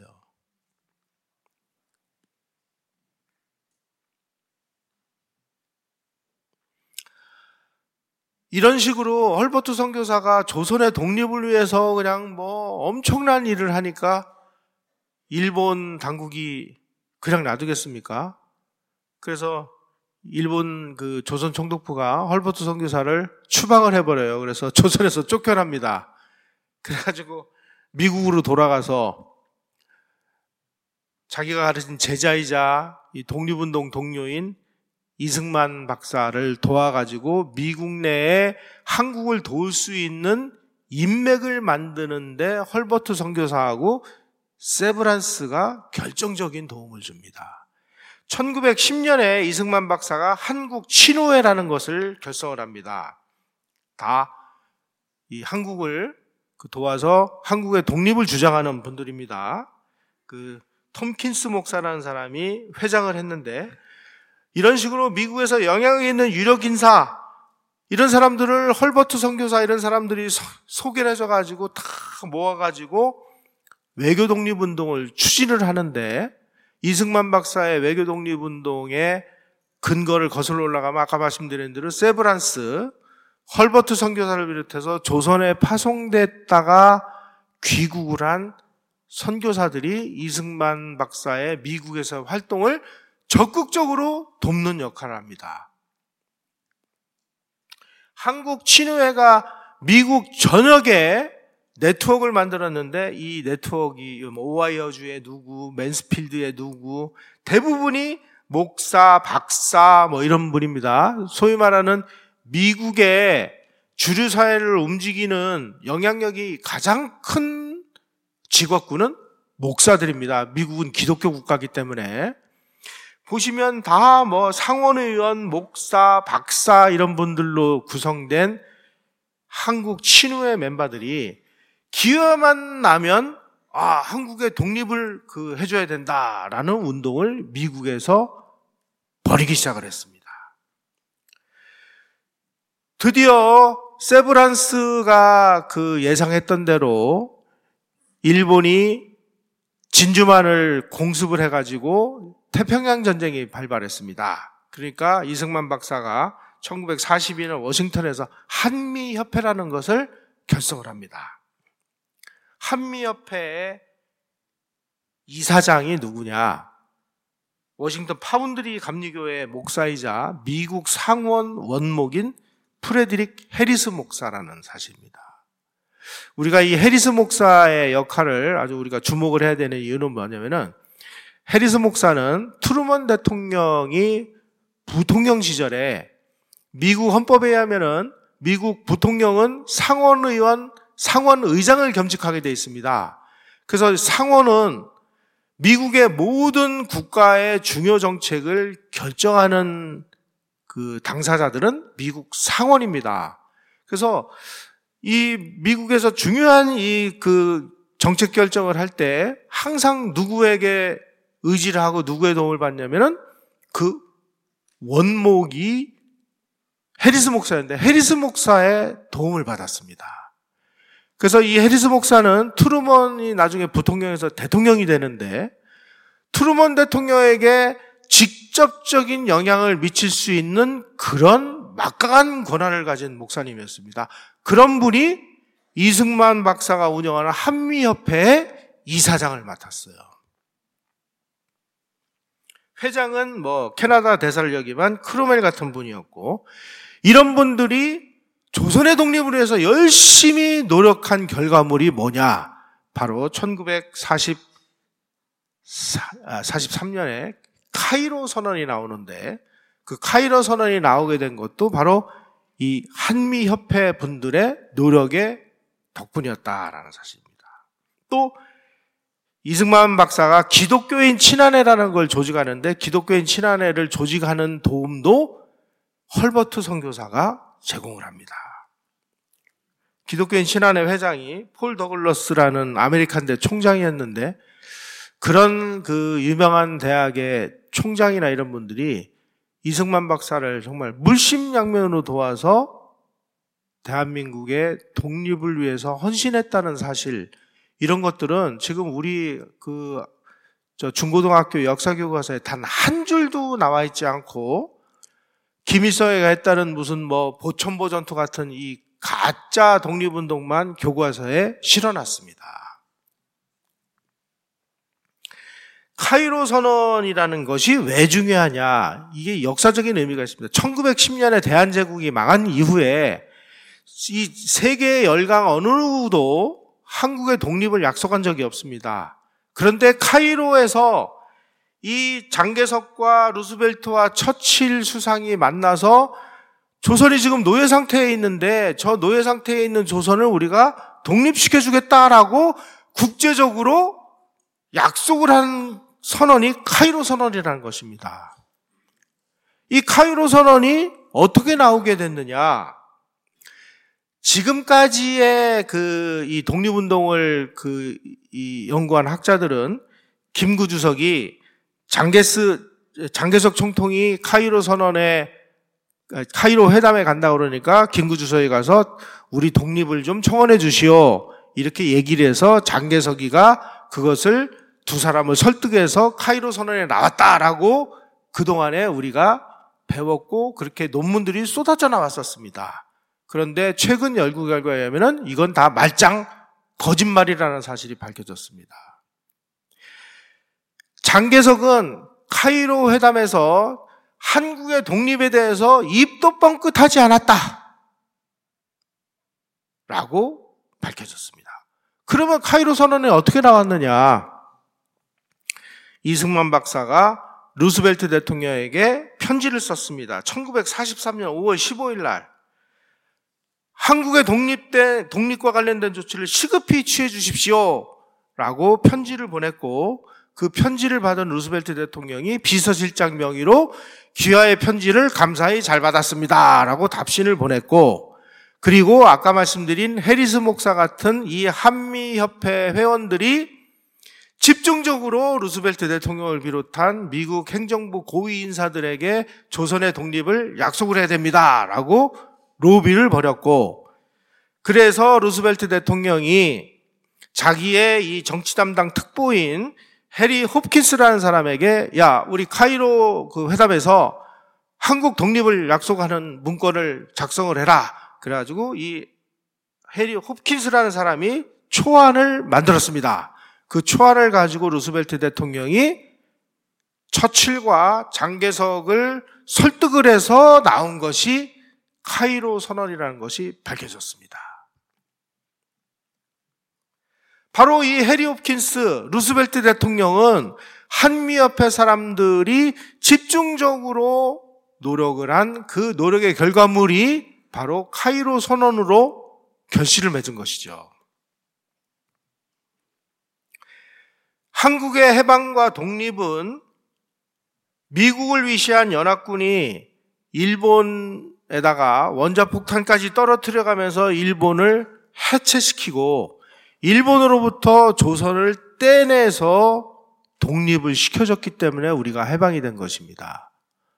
이런 식으로 헐버트 선교사가 조선의 독립을 위해서 그냥 엄청난 일을 하니까 일본 당국이 그냥 놔두겠습니까? 그래서 일본 조선 총독부가 헐버트 선교사를 추방을 해버려요. 그래서 조선에서 쫓겨납니다. 그래가지고 미국으로 돌아가서 자기가 가르친 제자이자 이 독립운동 동료인 이승만 박사를 도와가지고 미국 내에 한국을 도울 수 있는 인맥을 만드는데 헐버트 선교사하고 세브란스가 결정적인 도움을 줍니다. 1910년에 이승만 박사가 한국 친호회라는 것을 결성을 합니다. 다 이 한국을 도와서 한국의 독립을 주장하는 분들입니다. 톰킨스 목사라는 사람이 회장을 했는데 이런 식으로 미국에서 영향력 있는 유력 인사 이런 사람들을 헐버트 선교사 이런 사람들이 소개를 해줘가지고 다 모아가지고 외교 독립운동을 추진을 하는데 이승만 박사의 외교 독립운동의 근거를 거슬러 올라가면 아까 말씀드린 대로 세브란스, 헐버트 선교사를 비롯해서 조선에 파송됐다가 귀국을 한 선교사들이 이승만 박사의 미국에서 활동을 적극적으로 돕는 역할을 합니다. 한국 친회가 미국 전역에 네트워크를 만들었는데 이 네트워크가 오하이오주의 누구, 맨스필드의 누구 대부분이 목사, 박사 이런 분입니다. 소위 말하는 미국의 주류 사회를 움직이는 영향력이 가장 큰 직업군은 목사들입니다. 미국은 기독교 국가이기 때문에 보시면 다 상원의원, 목사, 박사 이런 분들로 구성된 한국 친후회 멤버들이 기회만 나면 한국의 독립을 해줘야 된다라는 운동을 미국에서 벌이기 시작을 했습니다. 드디어 세브란스가 예상했던 대로 일본이 진주만을 공습을 해가지고 태평양 전쟁이 발발했습니다. 그러니까 이승만 박사가 1942년 워싱턴에서 한미협회라는 것을 결성을 합니다. 한미협회의 이사장이 누구냐? 워싱턴 파운드리 감리교회 목사이자 미국 상원 원목인 프레드릭 해리스 목사라는 사실입니다. 우리가 이 해리스 목사의 역할을 아주 우리가 주목을 해야 되는 이유는 뭐냐면은 해리스 목사는 트루먼 대통령이 부통령 시절에 미국 헌법에 의하면은 미국 부통령은 상원의원, 상원의장을 겸직하게 되어 있습니다. 그래서 상원은 미국의 모든 국가의 중요 정책을 결정하는 당사자들은 미국 상원입니다. 그래서 이 미국에서 중요한 이 그 정책 결정을 할 때 항상 누구에게 의지를 하고 누구의 도움을 받냐면은 그 원목이 해리스 목사였는데 해리스 목사의 도움을 받았습니다. 그래서 이 해리스 목사는 트루먼이 나중에 부통령에서 대통령이 되는데 트루먼 대통령에게 직접적인 영향을 미칠 수 있는 그런 막강한 권한을 가진 목사님이었습니다. 그런 분이 이승만 박사가 운영하는 한미협회의 이사장을 맡았어요. 회장은 캐나다 대사를 크로멜 같은 분이었고, 이런 분들이 조선의 독립을 위해서 열심히 노력한 결과물이 뭐냐? 바로 1943년에 카이로 선언이 나오는데, 그 카이로 선언이 나오게 된 것도 바로 이 한미협회 분들의 노력의 덕분이었다라는 사실입니다. 또 이승만 박사가 기독교인 친환회라는 걸 조직하는데 기독교인 친환회를 조직하는 도움도 헐버트 선교사가 제공을 합니다. 기독교인 친환회 회장이 폴 더글러스라는 아메리칸대 총장이었는데 그런 그 유명한 대학의 총장이나 이런 분들이 이승만 박사를 정말 물심양면으로 도와서 대한민국의 독립을 위해서 헌신했다는 사실, 이런 것들은 지금 우리 중고등학교 역사교과서에 단 한 줄도 나와 있지 않고 김일성이가 했다는 무슨 보천보 전투 같은 이 가짜 독립운동만 교과서에 실어놨습니다. 카이로 선언이라는 것이 왜 중요하냐? 이게 역사적인 의미가 있습니다. 1910년에 대한제국이 망한 이후에 이 세계의 열강 어느 누구도 한국의 독립을 약속한 적이 없습니다. 그런데 카이로에서 이 장개석과 루스벨트와 처칠 수상이 만나서 조선이 지금 노예 상태에 있는데 저 노예 상태에 있는 조선을 우리가 독립시켜주겠다라고 국제적으로 약속을 한 선언이 카이로 선언이라는 것입니다. 이 카이로 선언이 어떻게 나오게 됐느냐? 지금까지의 이 독립운동을 이 연구한 학자들은 김구 주석이 장개석 총통이 카이로 회담에 간다 그러니까 김구 주석이 가서 우리 독립을 좀 청원해 주시오. 이렇게 얘기를 해서 장개석이가 그것을 두 사람을 설득해서 카이로 선언에 나왔다라고 그동안에 우리가 배웠고 그렇게 논문들이 쏟아져 나왔었습니다. 그런데 최근 연구 결과에 의하면 이건 다 말짱 거짓말이라는 사실이 밝혀졌습니다. 장개석은 카이로 회담에서 한국의 독립에 대해서 입도 뻥끗하지 않았다 라고 밝혀졌습니다. 그러면 카이로 선언에 어떻게 나왔느냐? 이승만 박사가 루스벨트 대통령에게 편지를 썼습니다. 1943년 5월 15일 날 한국의 독립과 관련된 조치를 시급히 취해 주십시오 라고 편지를 보냈고 그 편지를 받은 루스벨트 대통령이 비서실장 명의로 귀하의 편지를 감사히 잘 받았습니다 라고 답신을 보냈고, 그리고 아까 말씀드린 해리스 목사 같은 이 한미협회 회원들이 집중적으로 루스벨트 대통령을 비롯한 미국 행정부 고위 인사들에게 조선의 독립을 약속을 해야 됩니다 라고 로비를 벌였고, 그래서 루스벨트 대통령이 자기의 이 정치 담당 특보인 해리 홉킨스라는 사람에게 야, 우리 카이로 그 회담에서 한국 독립을 약속하는 문건을 작성을 해라. 그래가지고 이 해리 홉킨스라는 사람이 초안을 만들었습니다. 그 초안을 가지고 루스벨트 대통령이 처칠과 장개석을 설득을 해서 나온 것이 카이로 선언이라는 것이 밝혀졌습니다. 바로 이 해리 홉킨스, 루스벨트 대통령은 한미협회 사람들이 집중적으로 노력을 한 그 노력의 결과물이 바로 카이로 선언으로 결실을 맺은 것이죠. 한국의 해방과 독립은 미국을 위시한 연합군이 일본 일본에다가 원자폭탄까지 떨어뜨려가면서 일본을 해체시키고 일본으로부터 조선을 떼내서 독립을 시켜줬기 때문에 우리가 해방이 된 것입니다.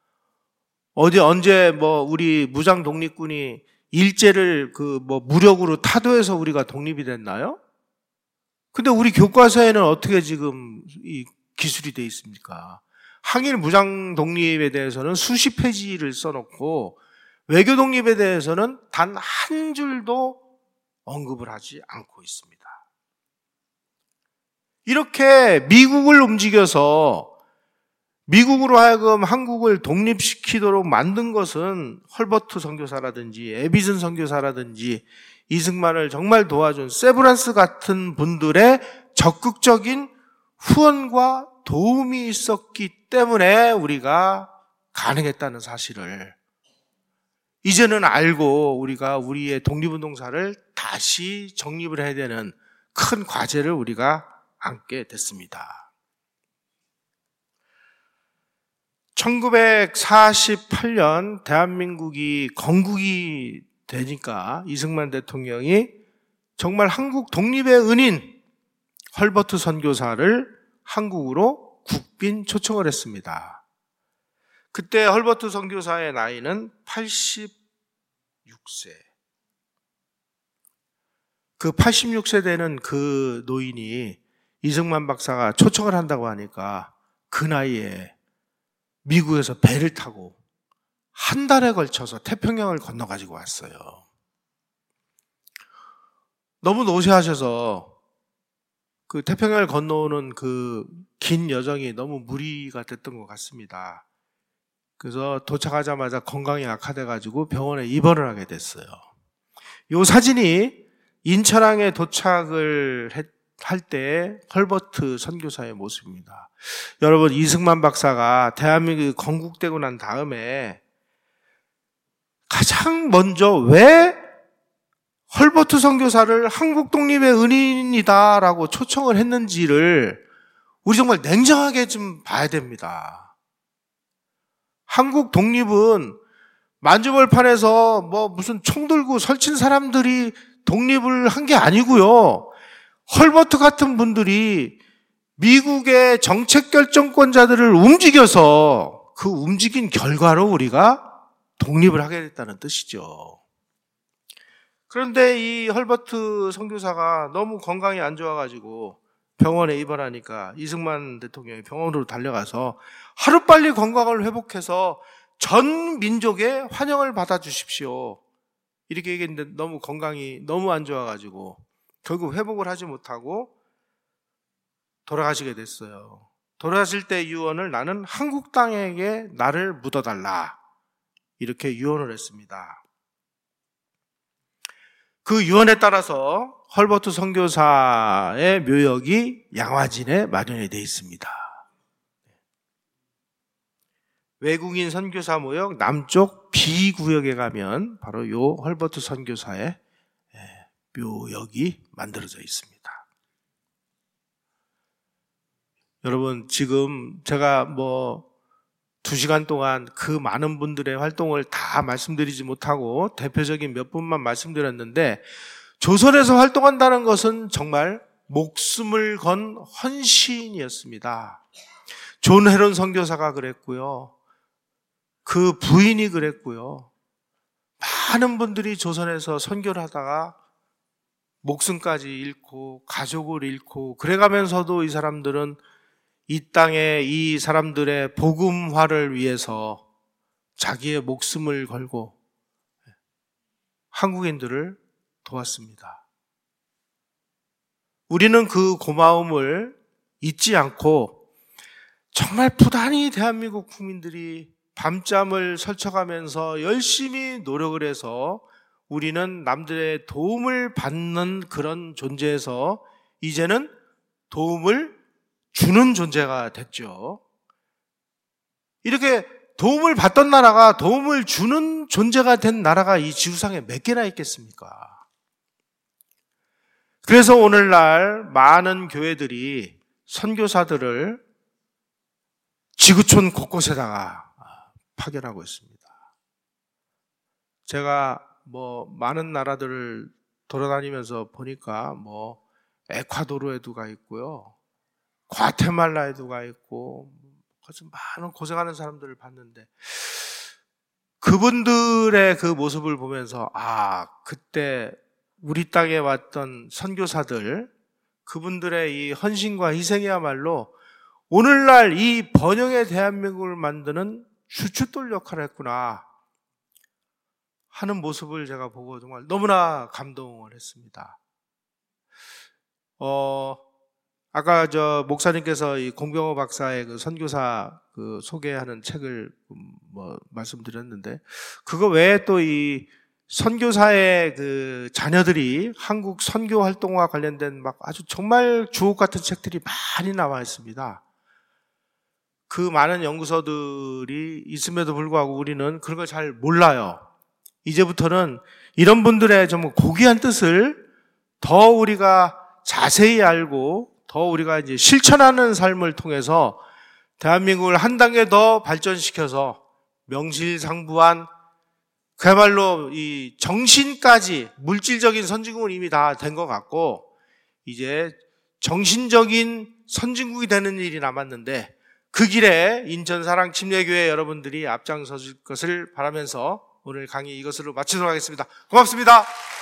언제 우리 무장 독립군이 일제를 무력으로 타도해서 우리가 독립이 됐나요? 근데 우리 교과서에는 어떻게 지금 이 기술이 돼 있습니까? 항일 무장 독립에 대해서는 수십 페이지를 써놓고 외교 독립에 대해서는 단 한 줄도 언급을 하지 않고 있습니다. 이렇게 미국을 움직여서 미국으로 하여금 한국을 독립시키도록 만든 것은 헐버트 선교사라든지 에비슨 선교사라든지 이승만을 정말 도와준 세브란스 같은 분들의 적극적인 후원과 도움이 있었기 때문에 우리가 가능했다는 사실을 이제는 알고 우리가 우리의 독립운동사를 다시 정립을 해야 되는 큰 과제를 우리가 안게 됐습니다. 1948년 대한민국이 건국이 되니까 이승만 대통령이 정말 한국 독립의 은인 헐버트 선교사를 한국으로 국빈 초청을 했습니다. 그때 헐버트 선교사의 나이는 86세. 그 86세 되는 그 노인이 이승만 박사가 초청을 한다고 하니까 그 나이에 미국에서 배를 타고 한 달에 걸쳐서 태평양을 건너가지고 왔어요. 너무 노쇠하셔서 그 태평양을 건너오는 그 긴 여정이 너무 무리가 됐던 것 같습니다. 그래서 도착하자마자 건강이 악화돼가지고 병원에 입원을 하게 됐어요. 이 사진이 인천항에 도착을 할 때 헐버트 선교사의 모습입니다. 여러분, 이승만 박사가 대한민국이 건국되고 난 다음에 가장 먼저 왜 헐버트 선교사를 한국 독립의 은인이다라고 초청을 했는지를 우리 정말 냉정하게 좀 봐야 됩니다. 한국 독립은 만주벌판에서 무슨 총 들고 설친 사람들이 독립을 한 게 아니고요. 헐버트 같은 분들이 미국의 정책 결정권자들을 움직여서 그 움직인 결과로 우리가 독립을 하게 됐다는 뜻이죠. 그런데 이 헐버트 선교사가 너무 건강이 안 좋아가지고 병원에 입원하니까 이승만 대통령이 병원으로 달려가서 하루빨리 건강을 회복해서 전 민족의 환영을 받아주십시오. 이렇게 얘기했는데 너무 건강이 너무 안 좋아가지고 결국 회복을 하지 못하고 돌아가시게 됐어요. 돌아가실 때 유언을 나는 한국 땅에게 나를 묻어달라. 이렇게 유언을 했습니다. 그 유언에 따라서 헐버트 선교사의 묘역이 양화진에 마련이 되어 있습니다. 외국인 선교사 모역 남쪽 B구역에 가면 바로 요 헐버트 선교사의 묘역이 만들어져 있습니다. 여러분, 지금 제가 2시간 동안 그 많은 분들의 활동을 다 말씀드리지 못하고 대표적인 몇 분만 말씀드렸는데, 조선에서 활동한다는 것은 정말 목숨을 건 헌신이었습니다. 존 헤런 선교사가 그랬고요. 그 부인이 그랬고요. 많은 분들이 조선에서 선교를 하다가 목숨까지 잃고 가족을 잃고 그래가면서도 이 사람들은 이 땅에 이 사람들의 복음화를 위해서 자기의 목숨을 걸고 한국인들을 도왔습니다. 우리는 그 고마움을 잊지 않고 정말 부단히 대한민국 국민들이 밤잠을 설쳐가면서 열심히 노력을 해서 우리는 남들의 도움을 받는 그런 존재에서 이제는 도움을 주는 존재가 됐죠. 이렇게 도움을 받던 나라가 도움을 주는 존재가 된 나라가 이 지구상에 몇 개나 있겠습니까? 그래서 오늘날 많은 교회들이 선교사들을 지구촌 곳곳에다가 파견하고 있습니다. 제가 많은 나라들을 돌아다니면서 보니까 에콰도르에도 가 있고요, 과테말라에도 가 있고, 아주 많은 고생하는 사람들을 봤는데, 그분들의 그 모습을 보면서, 그때 우리 땅에 왔던 선교사들, 그분들의 이 헌신과 희생이야말로 오늘날 이 번영의 대한민국을 만드는 주춧돌 역할을 했구나 하는 모습을 제가 보고 정말 너무나 감동을 했습니다. 아까 목사님께서 이 공병호 박사의 그 선교사 그 소개하는 책을 말씀드렸는데, 그거 외에 또 이 선교사의 그 자녀들이 한국 선교 활동과 관련된 아주 정말 주옥 같은 책들이 많이 나와 있습니다. 그 많은 연구서들이 있음에도 불구하고 우리는 그런 걸 잘 몰라요. 이제부터는 이런 분들의 좀 고귀한 뜻을 더 우리가 자세히 알고, 더 우리가 이제 실천하는 삶을 통해서 대한민국을 한 단계 더 발전시켜서 명실상부한, 그야말로 이 정신까지, 물질적인 선진국은 이미 다 된 것 같고 이제 정신적인 선진국이 되는 일이 남았는데, 그 길에 인천사랑침례교회 여러분들이 앞장서실 것을 바라면서 오늘 강의 이것으로 마치도록 하겠습니다. 고맙습니다.